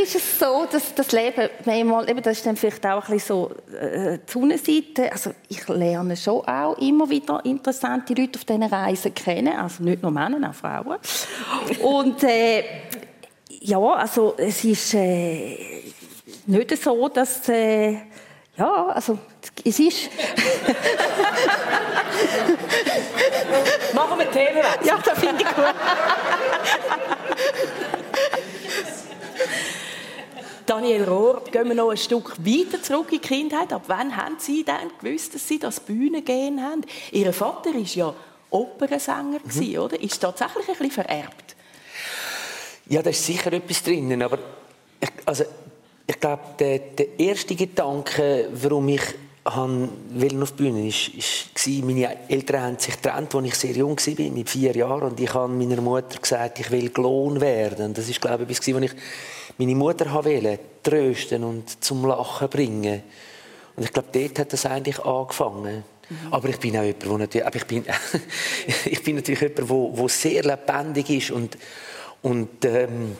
ist es so, dass das Leben manchmal, eben, das ist dann vielleicht auch ein bisschen so äh, die Sonnenseite. Also ich lerne schon auch immer wieder interessante Leute auf diesen Reisen kennen. Also nicht nur Männer, auch Frauen. Und äh, ja, also es ist äh, nicht so, dass äh, ja, also es ist... Machen wir Themenwechsel. Ja, das finde ich gut. Daniel Rohr, gehen wir noch ein Stück weiter zurück in die Kindheit. Ab wann haben Sie denn gewusst, dass Sie das Bühnengehen haben? Ihr Vater war ja Opernsänger, mhm. oder? Ist tatsächlich ein bisschen vererbt? Ja, da ist sicher etwas drin. Aber ich, also, ich glaube, der, der erste Gedanke, warum ich auf die Bühne war, meine Eltern haben sich getrennt, als ich sehr jung war, mit vier Jahren. Und ich habe meiner Mutter gesagt, ich will Klon werden. Und das ist, glaube ich, etwas, was ich meine Mutter wollte, trösten und zum Lachen bringen. Und ich glaube, dort hat das eigentlich angefangen. Mhm. Aber ich bin auch jemand, wo natürlich, aber ich bin, ich bin natürlich jemand, wo, wo sehr lebendig ist und, und ähm,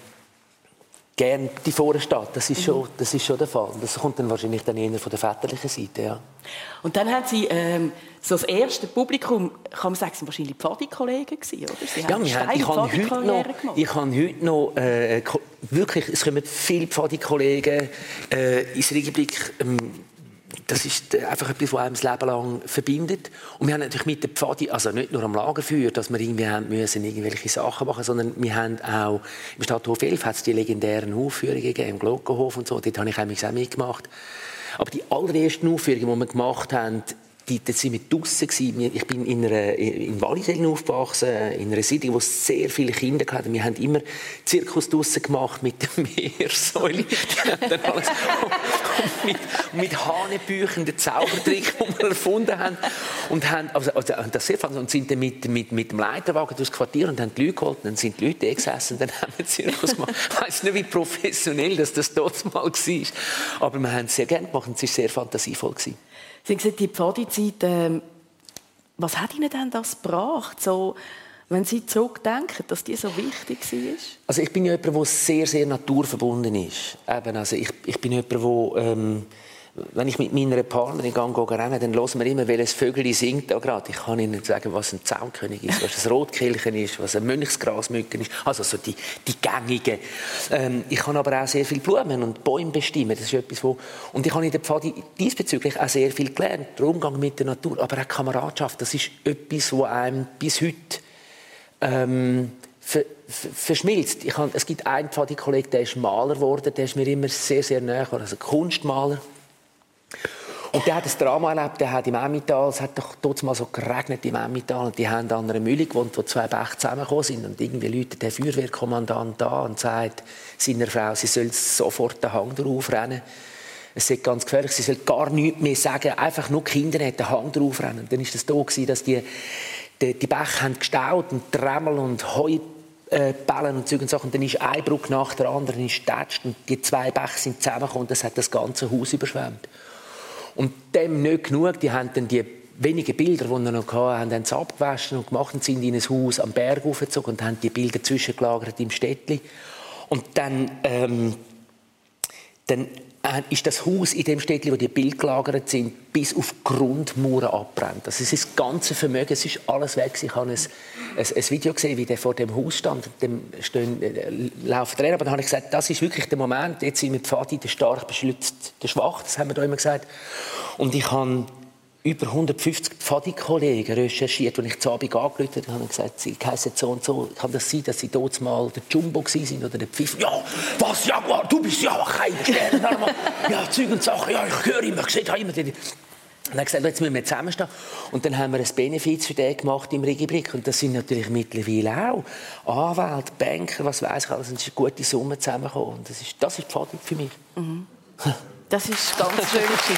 gerne die vorne steht. Das ist, schon, das ist schon der Fall. Das kommt dann wahrscheinlich dann eher von der väterlichen Seite, ja. Und dann haben Sie ähm, so das erste Publikum, kann man sagen, sind wahrscheinlich Pfadi-Kollegen gewesen, oder? Sie ja, haben wir haben, ich habe heute noch, ich habe heute noch äh, wirklich, es kommen viele Pfadi-Kollegen äh, ins Riegenblick. Ähm, das ist einfach etwas, was einem das Leben lang verbindet. Und wir haben natürlich mit der Pfadi, also nicht nur am Lagerfeuer, dass wir irgendwie haben müssen, irgendwelche Sachen machen, sondern wir haben auch, im Stadthof elf hat es die legendären Aufführungen gegeben, im Glockenhof und so, dort habe ich auch mitgemacht. Aber die allerersten Aufführungen, die wir gemacht haben, die, da sind wir draussen gewesen. Ich bin in, einer, in Wallisellen aufgewachsen, in einer Siedlung, wo es sehr viele Kinder hatten. Wir haben immer Zirkus draussen gemacht mit der Meersäule. Die haben dann alles und mit, mit Hanebüchen, den Zaubertrick, den wir erfunden haben. Und, haben, also, also, das sehr und sind dann mit, mit, mit dem Leiterwagen durchs Quartier und haben die Leute geholt. Und dann sind die Leute gesessen und dann haben wir Zirkus gemacht. Ich weiss nicht, wie professionell das, das dort mal war. Aber wir haben es sehr gerne gemacht und es war sehr fantasievoll. Sie haben gesagt, die Pfadi-Zeit, äh, was hat Ihnen denn das gebracht, so, wenn Sie zurückdenken, dass die so wichtig war? Also ich bin ja jemand, der sehr, sehr naturverbunden ist. Eben, also ich, ich bin jemand, der, ähm, wenn ich mit meiner Partnerin gehe, rennen, dann hören wir immer, welches Vögel singt da gerade. Ich kann Ihnen sagen, was ein Zaunkönig ist, was ein Rotkehlchen ist, was ein Mönchsgrasmücken ist. Also so die, die gängigen. Ähm, ich kann aber auch sehr viel Blumen und Bäume bestimmen. Das ist etwas, wo und ich habe in der Pfadi diesbezüglich auch sehr viel gelernt. Der Umgang mit der Natur, aber auch Kameradschaft. Das ist etwas, was einem bis heute ähm, ver, ver, verschmilzt. Ich habe, es gibt einen Pfadi-Kollegen, der ist Maler geworden, der ist mir immer sehr, sehr nahe, also Kunstmaler. Und der hat ein Drama erlebt, der hat im Emmental, es hat doch dort mal so geregnet im Emmental, und die haben an einer Mühle gewohnt, wo zwei Bäche zusammengekommen sind, und irgendwie läutet der Feuerwehrkommandant da und sagt seiner Frau, sie soll sofort den Hang drauf rennen. Es ist ganz gefährlich, sie soll gar nichts mehr sagen, einfach nur die Kinder den Hang drauf rennen. Und dann war das so, dass die, die, die Bäche haben gestaut und Tremmel und Heu Äh, Bällen und Zeug und Sachen. Und dann ist eine Brücke nach der anderen gestatscht und die zwei Bäche sind zusammengekommen und das hat das ganze Haus überschwemmt. Und dem nicht genug, die haben dann die wenigen Bilder, die wir noch hatten, haben dann abgewaschen und gemacht und sind in ein Haus am Berg hochgezogen und haben die Bilder zwischengelagert im Städtli. Und dann, ähm, dann ist das Haus in dem Städtli, wo die Bilder gelagert sind, bis auf die Grundmauern abbrennt. Also das ganze Vermögen, es ist alles weg. Ich habe ein, ein, ein Video gesehen, wie der vor dem Haus stand. Dem stehen, äh, laufen Tränen. Aber dann habe ich gesagt, das ist wirklich der Moment. Jetzt sind wir Pfadi, der stark beschützt, der schwach. Das haben wir da immer gesagt. Und ich habe über hundertfünfzig Pfadi-Kollegen recherchiert, als ich zu Abend angerufen habe, und habe gesagt, sie heissen so und so. Kann das sein, dass sie dort mal der Jumbo waren oder der Pfiff? Ja, was, Jaguar, du bist ja kein Stern. Ja, Zeug und Sachen, ja, ich höre immer, ich sehe immer. Und dann habe ich gesagt, jetzt müssen wir zusammenstehen. Und dann haben wir ein Benefiz für den gemacht im Riegenblick. Und das sind natürlich mittlerweile auch Anwälte, Banker, was weiss ich alles. Und es ist eine gute Summe zusammengekommen. Und das ist, das ist Pfadi für mich. Mhm. Das ist ganz schön.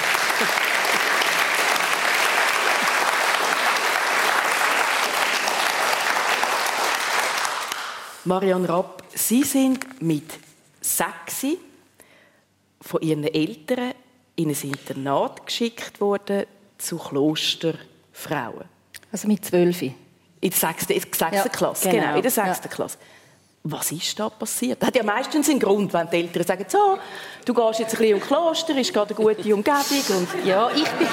Marianne Rapp, Sie sind mit sechs von Ihren Eltern in ein Internat geschickt worden zu Klosterfrauen. Also mit zwölf. In der sechsten, sechsten ja, Klasse, genau. genau, in der sechsten ja. Klasse. Was ist da passiert? Das hat ja meistens einen Grund, wenn die Eltern sagen, so, du gehst jetzt ein bisschen um Kloster, ist gerade eine gute Umgebung. Und ja, ich bin...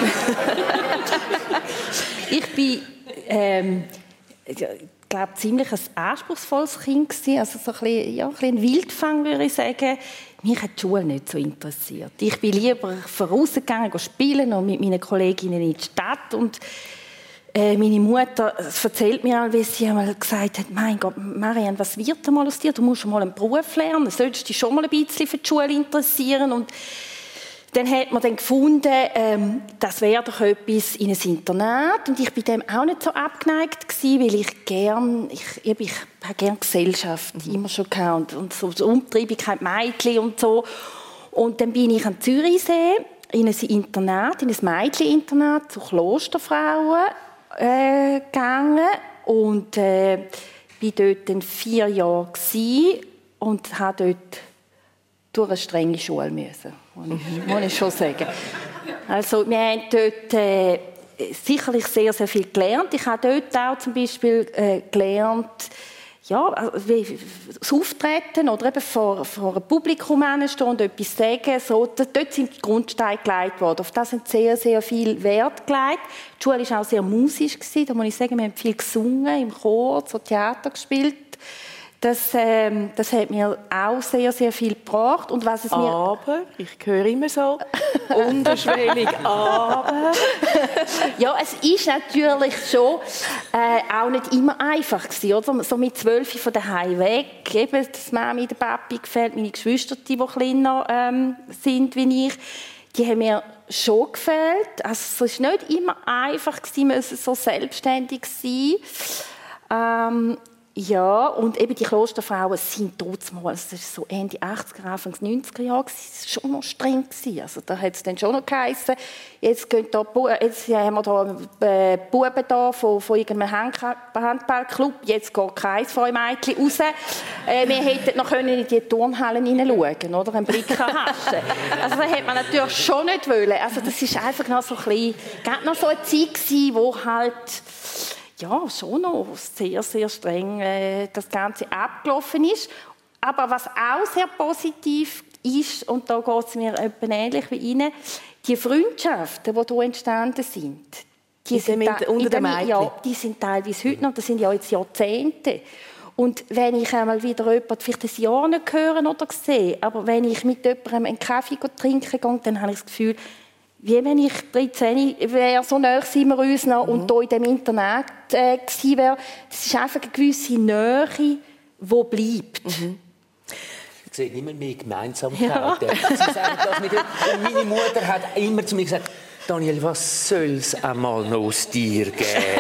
ich bin... Ähm, ich glaube, ziemlich ein anspruchsvolles Kind gewesen. Also so ein bisschen, ja, ein bisschen ein Wildfang, würde ich sagen. Mich hat die Schule nicht so interessiert. Ich bin lieber vorausgegangen, spielen und mit meinen Kolleginnen in die Stadt. Und äh, meine Mutter erzählt mir auch, wie sie einmal gesagt hat, mein Gott, Marianne, was wird denn mal aus dir? Du musst mal einen Beruf lernen, du solltest dich schon mal ein bisschen für die Schule interessieren. Und dann hat man dann gefunden, ähm, das wäre doch etwas in ein Internat. Und ich war dem auch nicht so abgeneigt gewesen, weil ich gern, ich, ich, ich habe gerne Gesellschaft, mhm. immer schon gehabt. Und, und so, so Umtriebigkeit, Mädchen und so. Und dann bin ich an Zürichsee in ein Internat, in ein Mädcheninternat zu Klosterfrauen äh, gegangen. Und äh, war dort dann vier Jahre gewesen und habe dort durch eine strenge Schule müssen, muss ich, muss ich schon sagen. Also wir haben dort äh, sicherlich sehr, sehr viel gelernt. Ich habe dort auch zum Beispiel äh, gelernt, ja, wie, das Auftreten oder eben vor, vor einem Publikum stehen und etwas sagen. So, dort sind die Grundsteine gelegt worden. Auf das sind sehr, sehr viel Wert gelegt. Die Schule war auch sehr musisch. Da muss ich sagen, wir haben viel gesungen, im Chor, so Theater gespielt. Das, ähm, das hat mir auch sehr, sehr viel gebracht. Und was es mir aber, ich höre immer so, unterschwellig, aber... Ja, es ist natürlich schon äh, auch nicht immer einfach gewesen, oder? So mit zwölf von daheim weg, eben, dass Mami, der Papi gefällt, meine Geschwister, die kleiner ähm, sind wie ich, die haben mir schon gefällt. Also es war nicht immer einfach gewesen, man musste so selbstständig sein. Ähm, Ja, und eben die Klosterfrauen sind trotzdem, also das ist so Ende achtziger, Anfang neunziger Jahre, das war schon noch streng. Also da hat es dann schon noch geheißen, jetzt, gehen da, jetzt haben wir da Buben da von, von irgendeinem Handballclub, jetzt geht keins von euch Mädchen raus. Äh, wir hätten noch in die Turnhallen hineinschauen, oder einen Blick haschen. Also das hätte man natürlich schon nicht wollen. Also das war einfach noch so ein bisschen, gerade noch so eine Zeit gewesen, wo halt ja, schon noch sehr, sehr streng äh, das Ganze abgelaufen ist. Aber was auch sehr positiv ist, und da geht es mir etwa ähnlich wie Ihnen, die Freundschaften, die hier entstanden sind, die, sind, mit, da, unter den Mädchen. Ja, die sind teilweise heute noch, das sind ja jetzt Jahrzehnte. Und wenn ich einmal wieder jemanden vielleicht ein Jahr nicht höre oder sehe, aber wenn ich mit jemandem einen Kaffee trinken gehe, dann habe ich das Gefühl, wie wenn ich dreizehn wäre, so nahe sind wir uns noch, mhm. und hier in diesem Internat äh, gewesen wäre. Das ist einfach eine gewisse Nähe, die bleibt. Mhm. Ich sehe immer mehr Gemeinsamkeiten. Ja. Sie sagen das mit dem, meine Mutter hat immer zu mir gesagt, Daniel, was soll es einmal noch aus dir geben?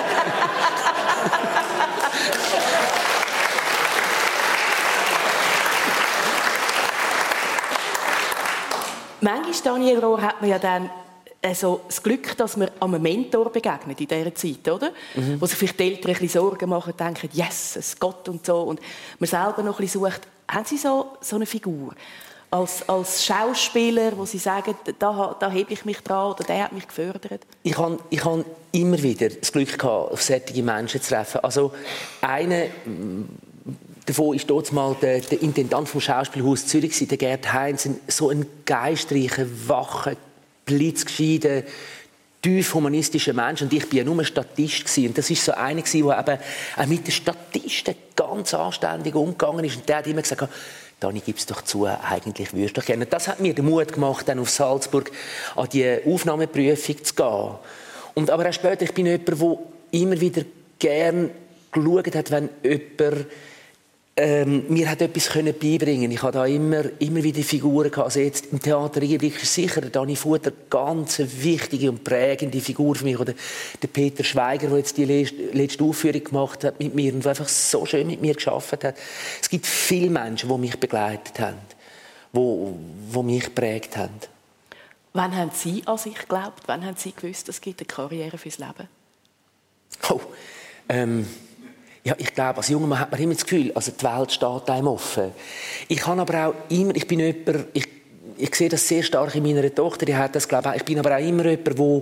Manchmal, Daniel Rohr, hat man ja dann also das Glück, dass man einem Mentor begegnet in dieser Zeit, oder? Mhm. Wo sich vielleicht die Eltern ein bisschen Sorgen machen, denken, yes, es Gott und so, und man selber noch ein bisschen sucht. Haben Sie so, so eine Figur als, als Schauspieler, wo Sie sagen, da, da hebe ich mich dran oder der hat mich gefördert? Ich habe ich hab immer wieder das Glück gehabt, auf solche Menschen zu treffen. Also eine davon war dort mal der, der Intendant vom Schauspielhaus Zürich, der Gerd Heinz, so ein geistreicher, wacher, blitzgescheiter, tief humanistischer Mensch. Und ich war ja nur ein Statist. Und das war so einer, der eben auch mit den Statisten ganz anständig umgegangen ist. Und der hat immer gesagt, Dani, gib's doch zu, eigentlich würdest du doch gerne. Das hat mir den Mut gemacht, dann auf Salzburg an die Aufnahmeprüfung zu gehen. Und aber auch später, ich bin jemand, der immer wieder gern geschaut hat, wenn jemand Ähm, mir hat etwas können beibringen. Ich hatte da immer, immer wieder Figuren gehabt. Also jetzt im Theater Rieblick ist sicher Dani Futter ganz eine wichtige und prägende Figur für mich. Oder der Peter Schweiger, der jetzt die letzte Aufführung gemacht hat mit mir und der einfach so schön mit mir gearbeitet hat. Es gibt viele Menschen, die mich begleitet haben, die, die mich geprägt haben. Wann haben Sie an sich geglaubt? Wann haben Sie gewusst, es gibt eine Karriere fürs Leben? Oh, ähm... Ja, ich glaube, als junger Mann hat man immer das Gefühl, also die Welt steht einem offen. Ich habe aber auch immer, ich bin jemand, ich, ich sehe das sehr stark in meiner Tochter, die hat das, glaube ich, ich bin aber auch immer jemand, der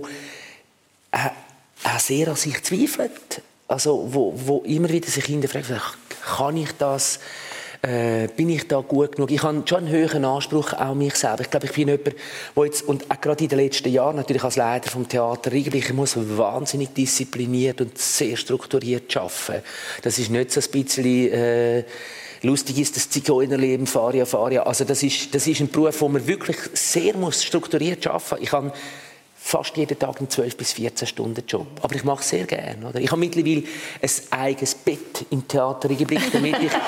äh, auch sehr an sich zweifelt. Also, wo, wo immer wieder sich hinterfragt, kann ich das, äh, bin ich da gut genug? Ich habe schon einen höheren Anspruch auch an mich selber. Ich glaube, ich bin jemand, der jetzt, und auch gerade in den letzten Jahren, natürlich als Leiter vom Theater, ich muss wahnsinnig diszipliniert und sehr strukturiert arbeiten. Das ist nicht so ein bisschen, äh, lustig ist das Zigeunerleben, Faria, Faria. Also das ist, das ist ein Beruf, wo man wirklich sehr muss strukturiert arbeiten muss. Ich habe fast jeden Tag einen zwölf bis vierzehn Stunden Job. Aber ich mache es sehr gerne. Oder? Ich habe mittlerweile ein eigenes Bett im Theater eingeblickt, damit ich,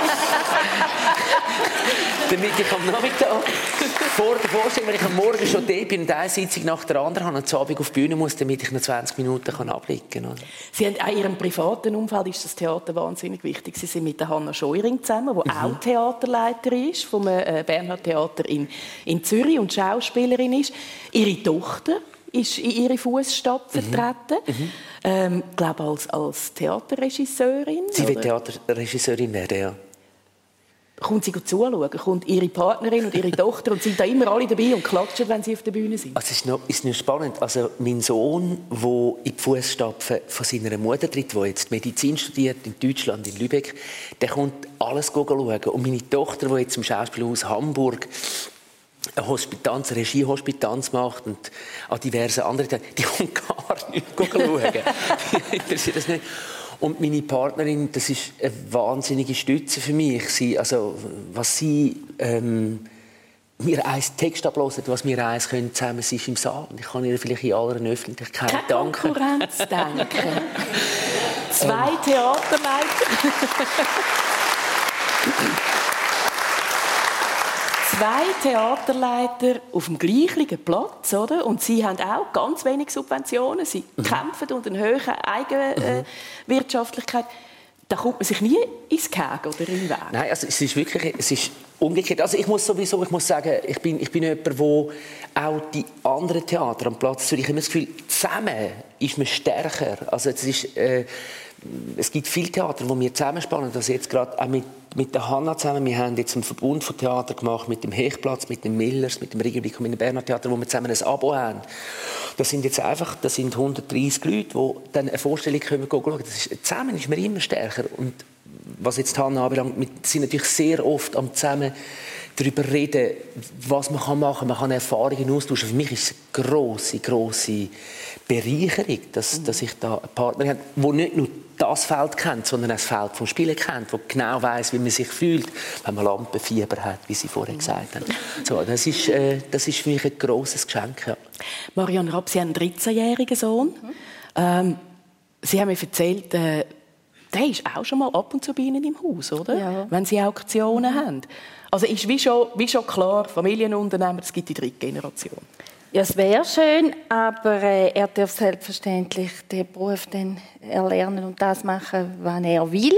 damit ich am Nachmittag vor der Vorstellung, wenn ich am Morgen schon da bin und eine Sitzung nach der anderen habe und am Abend auf die Bühne muss, damit ich noch zwanzig Minuten kann abblicken kann. Sie haben auch in Ihrem privaten Umfeld ist das Theater wahnsinnig wichtig. Sie sind mit der Hanna Scheuring zusammen, die mhm. auch Theaterleiterin ist vom äh, Bernhard Theater in, in Zürich und Schauspielerin ist. Ihre Tochter ist in ihre Fußstapfen mhm. vertreten. Mhm. Ähm, ich glaube als, als Theaterregisseurin. Sie wird Theaterregisseurin werden, ja. Kommt sie zuschauen? Kommt ihre Partnerin und ihre Tochter und sind da immer alle dabei und klatschen, wenn sie auf der Bühne sind? Also es ist noch, ist noch spannend. Also mein Sohn, der in die Fußstapfen von seiner Mutter tritt, der jetzt Medizin studiert in Deutschland, in Lübeck, der kommt alles schauen. Und meine Tochter, die jetzt im Schauspielhaus Hamburg eine Hospitanz, eine Regiehospitanz macht und an diversen anderen, die kommt gar nicht schauen. Die interessiert das nicht. Und meine Partnerin, das ist eine wahnsinnige Stütze für mich. Sie, also, was sie ähm, mir eins Text ablösen, was wir eins können zusammen, sie ist im Saal. Ich kann ihr vielleicht in aller Öffentlichkeit Keine danken. Konkurrenz denken. Zwei ähm. Theaterleiter. Zwei Theaterleiter auf dem gleichen Platz, oder? Und sie haben auch ganz wenig Subventionen. Sie mhm. kämpfen unter einer hohen Eigenwirtschaftlichkeit. Da kommt man sich nie ins Gehege oder in den Weg. Nein, also es ist wirklich, es ist umgekehrt. Also ich muss sowieso, ich muss sagen, ich bin, ich bin jemand, der auch die anderen Theater am Platz Zürich, ich habe das Gefühl, zusammen ist man stärker. Also es ist, äh, es gibt viele Theater, die wir zusammenspannen. Also jetzt gerade auch mit, mit der Hanna zusammen. Wir haben jetzt einen Verbund von Theater gemacht mit dem Hechplatz, mit dem Millers, mit dem Regenblick und mit dem Bernhard Theater, wo wir zusammen ein Abo haben. Das sind jetzt einfach, das sind hundertdreissig Leute, die dann eine Vorstellung können schauen. Das ist, zusammen ist man immer stärker. Und was jetzt Hanna anbelangt, wir sind natürlich sehr oft am zusammen darüber reden, was man machen kann. Man kann Erfahrungen austauschen. Für mich ist es eine grosse, grosse Bereicherung, dass, dass ich da einen Partner habe, der nicht nur das Feld kennt, sondern auch das Feld vom Spielen kennt, der genau weiss, wie man sich fühlt, wenn man Lampenfieber hat, wie Sie vorher gesagt haben. So, das ist, äh, das ist für mich ein grosses Geschenk. Ja. Marianne Rapp, Sie haben einen dreizehnjährigen Sohn. Ähm, Sie haben mir erzählt, äh, der ist auch schon mal ab und zu bei Ihnen im Haus, oder? Ja. Wenn Sie Auktionen mhm. haben. Also ist wie schon, wie schon klar, Familienunternehmer, es gibt die dritte Generation. Ja, es wäre schön, aber äh, er darf selbstverständlich den Beruf dann erlernen und das machen, was er will.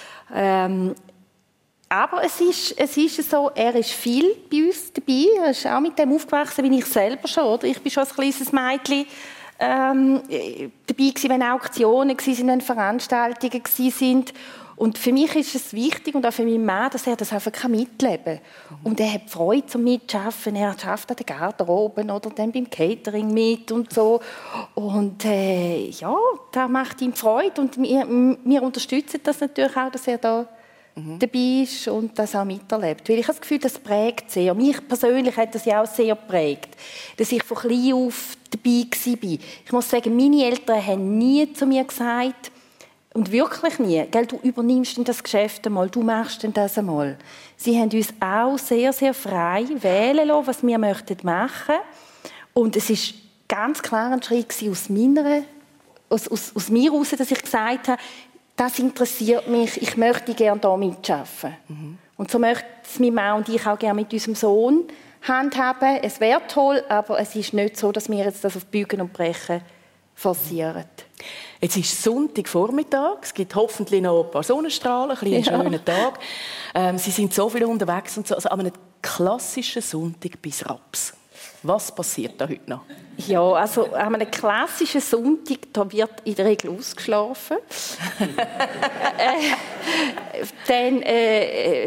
Ähm, aber es ist, es ist so, er ist viel bei uns dabei. Er ist auch mit dem aufgewachsen, wie ich selber schon. Oder? Ich war schon als kleines Mädchen ähm, dabei gewesen, wenn Auktionen waren, wenn Veranstaltungen waren. Und für mich ist es wichtig, und auch für meinen Mann, dass er das einfach mitleben kann. Und er hat Freude zum Mitarbeiten. Er arbeitet an der Garderobe oder dann beim Catering mit und so. Und äh, ja, das macht ihm Freude. Und wir, wir unterstützen das natürlich auch, dass er da mhm. dabei ist und das auch miterlebt. Weil ich habe das Gefühl, das prägt sehr. Mich persönlich hat das ja auch sehr geprägt, dass ich von klein auf dabei war. Ich muss sagen, meine Eltern haben nie zu mir gesagt, und wirklich nie. Gell, du übernimmst das Geschäft einmal, du machst das einmal. Sie haben uns auch sehr, sehr frei wählen lassen, was wir machen möchten. Und es war ganz klar ein Schritt aus, meiner, aus, aus, aus mir heraus, dass ich gesagt habe, das interessiert mich, ich möchte gerne hier mitarbeiten. Mhm. Und so möchten es mein Mann und ich auch gerne mit unserem Sohn handhaben. Es wäre toll, aber es ist nicht so, dass wir jetzt das auf Bügen und Brechen forcieren. Jetzt ist Sonntagvormittag, es gibt hoffentlich noch ein paar Sonnenstrahlen, ein, ein ja. schöner Tag. Ähm, Sie sind so viel unterwegs und so. Also an einem klassischen Sonntag bis Raps. Was passiert da heute noch? Ja, also an einem klassischen Sonntag da wird in der Regel ausgeschlafen. äh, dann äh,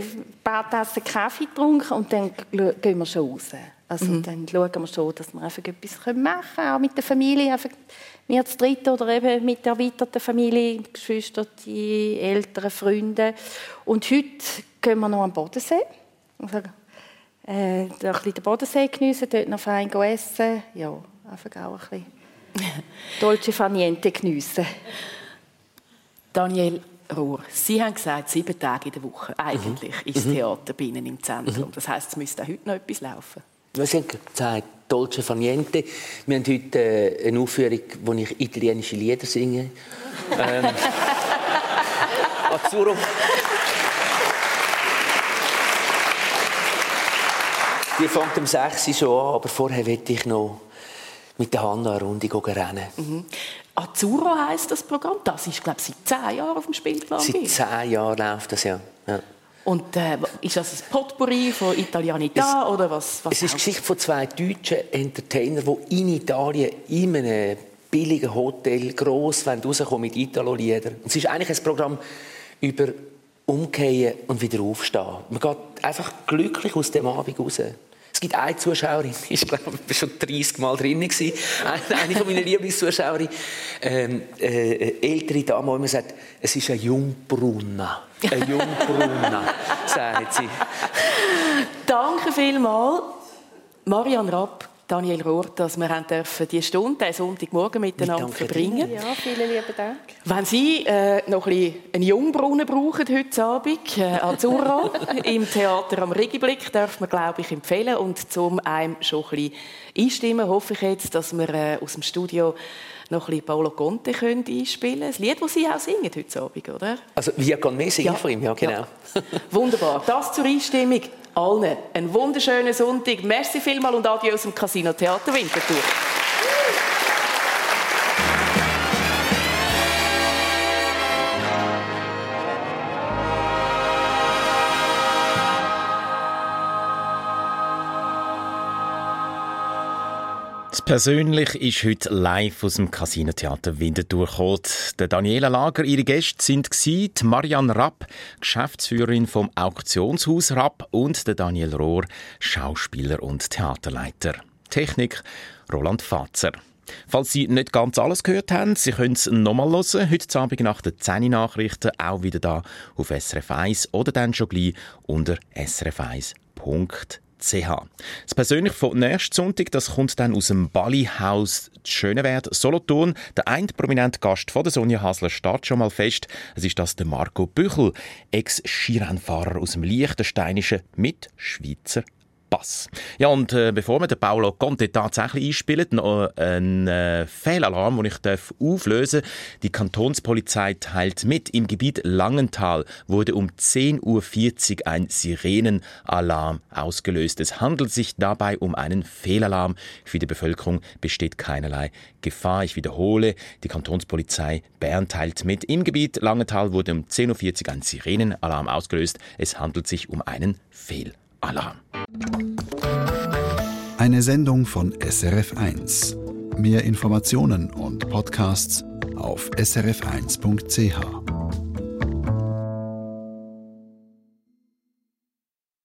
paar Tassen Kaffee getrunken und dann gehen wir schon raus. Also Mhm. dann schauen wir schon, dass wir einfach etwas machen können, auch mit der Familie. Einfach wir zu dritt oder eben mit der erweiterten Familie, Geschwister, die Eltern, Freunde. Und heute gehen wir noch am Bodensee. Also, äh, ein bisschen den Bodensee geniessen, dort noch fein essen. Ja, einfach auch ein bisschen Dolce Far Niente geniessen. Daniel Rohr, Sie haben gesagt, sieben Tage in der Woche. Eigentlich mhm. ist das Theater bei Ihnen im Zentrum. Mhm. Das heisst, es müsste auch heute noch etwas laufen. Was haben gesagt? Dolce Far Niente. Wir haben heute äh, eine Aufführung, wo ich italienische Lieder singe. ähm, Azzurro. Die fängt um sechs Uhr schon an, aber vorher möchte ich noch mit der Hanna eine Runde rennen. Mhm. Azzurro heisst das Programm. Das ist, glaube ich, seit zehn Jahren auf dem Spielplan. Seit zehn Jahren läuft das, ja. ja. Und äh, ist das ein Potpourri von Italianità es, oder was? was es ist die Geschichte von zwei deutschen Entertainern, die in Italien in einem billigen Hotel gross rauskommen mit Italo-Liedern. Es ist eigentlich ein Programm über Umkehren und wieder aufstehen. Man geht einfach glücklich aus dem Abend raus. Es gibt eine Zuschauerin, ich glaube, ich war schon dreißig Mal drin. Eine von meinen Lieblingszuschauerinnen, ähm, äh, ältere Dame, die immer sagt, es ist eine Jungbrunna. Eine Jungbrunna, sagt sie. Danke vielmals, Marianne Rapp, Daniel Rohr, dass wir haben dürfen die Stunde, diesen Sonntagmorgen miteinander Mit verbringen. Ja, vielen lieben Dank. Wenn Sie äh, noch ein bisschen einen Jungbrunnen brauchen heute Abend, äh, Azzurro, im Theater am Regiblick, darf man, glaube ich, empfehlen. Und zum einem schon ein bisschen einstimmen, hoffe ich jetzt, dass wir äh, aus dem Studio noch ein bisschen Paolo Conte können einspielen können. Ein Lied, das Sie auch singen heute Abend, oder? Also, Via con me singen ja. von ihm, ja, genau. Ja. Wunderbar. Das zur Einstimmung. Allen einen wunderschönen Sonntag. Merci vielmals und adieu aus dem Casino Theater Winterthur. Persönlich ist heute live aus dem Casino Theater Winterthur gekommen. Der Daniela Lager, ihre Gäste sind die Marianne Rapp, Geschäftsführerin vom Auktionshaus Rapp, und der Daniel Rohr, Schauspieler und Theaterleiter. Technik Roland Fazer. Falls Sie nicht ganz alles gehört haben, Sie können es nochmal hören. Heute Abend nach den zehn Uhr Nachrichten auch wieder da auf S R F eins oder dann schon gleich unter s r f eins punkt c h. Das Persönliche von nächsten Sonntag, das kommt dann aus dem Ballyhaus Schönewerd, Solothurn. Der eine prominente Gast von der Sonja Hasler steht schon mal fest. Es ist das der Marco Büchel, Ex-Skirennfahrer aus dem Liechtensteinischen mit Schweizer Pass. Ja, und äh, bevor wir den Paolo Conte tatsächlich einspielen, noch ein äh, Fehlalarm, den ich darf auflösen darf. Die Kantonspolizei teilt mit, im Gebiet Langenthal wurde um zehn Uhr vierzig ein Sirenenalarm ausgelöst. Es handelt sich dabei um einen Fehlalarm. Für die Bevölkerung besteht keinerlei Gefahr. Ich wiederhole, die Kantonspolizei Bern teilt mit, im Gebiet Langenthal wurde um zehn Uhr vierzig ein Sirenenalarm ausgelöst. Es handelt sich um einen Fehlalarm. Alarm. Eine Sendung von S R F eins. Mehr Informationen und Podcasts auf s r f eins punkt c h.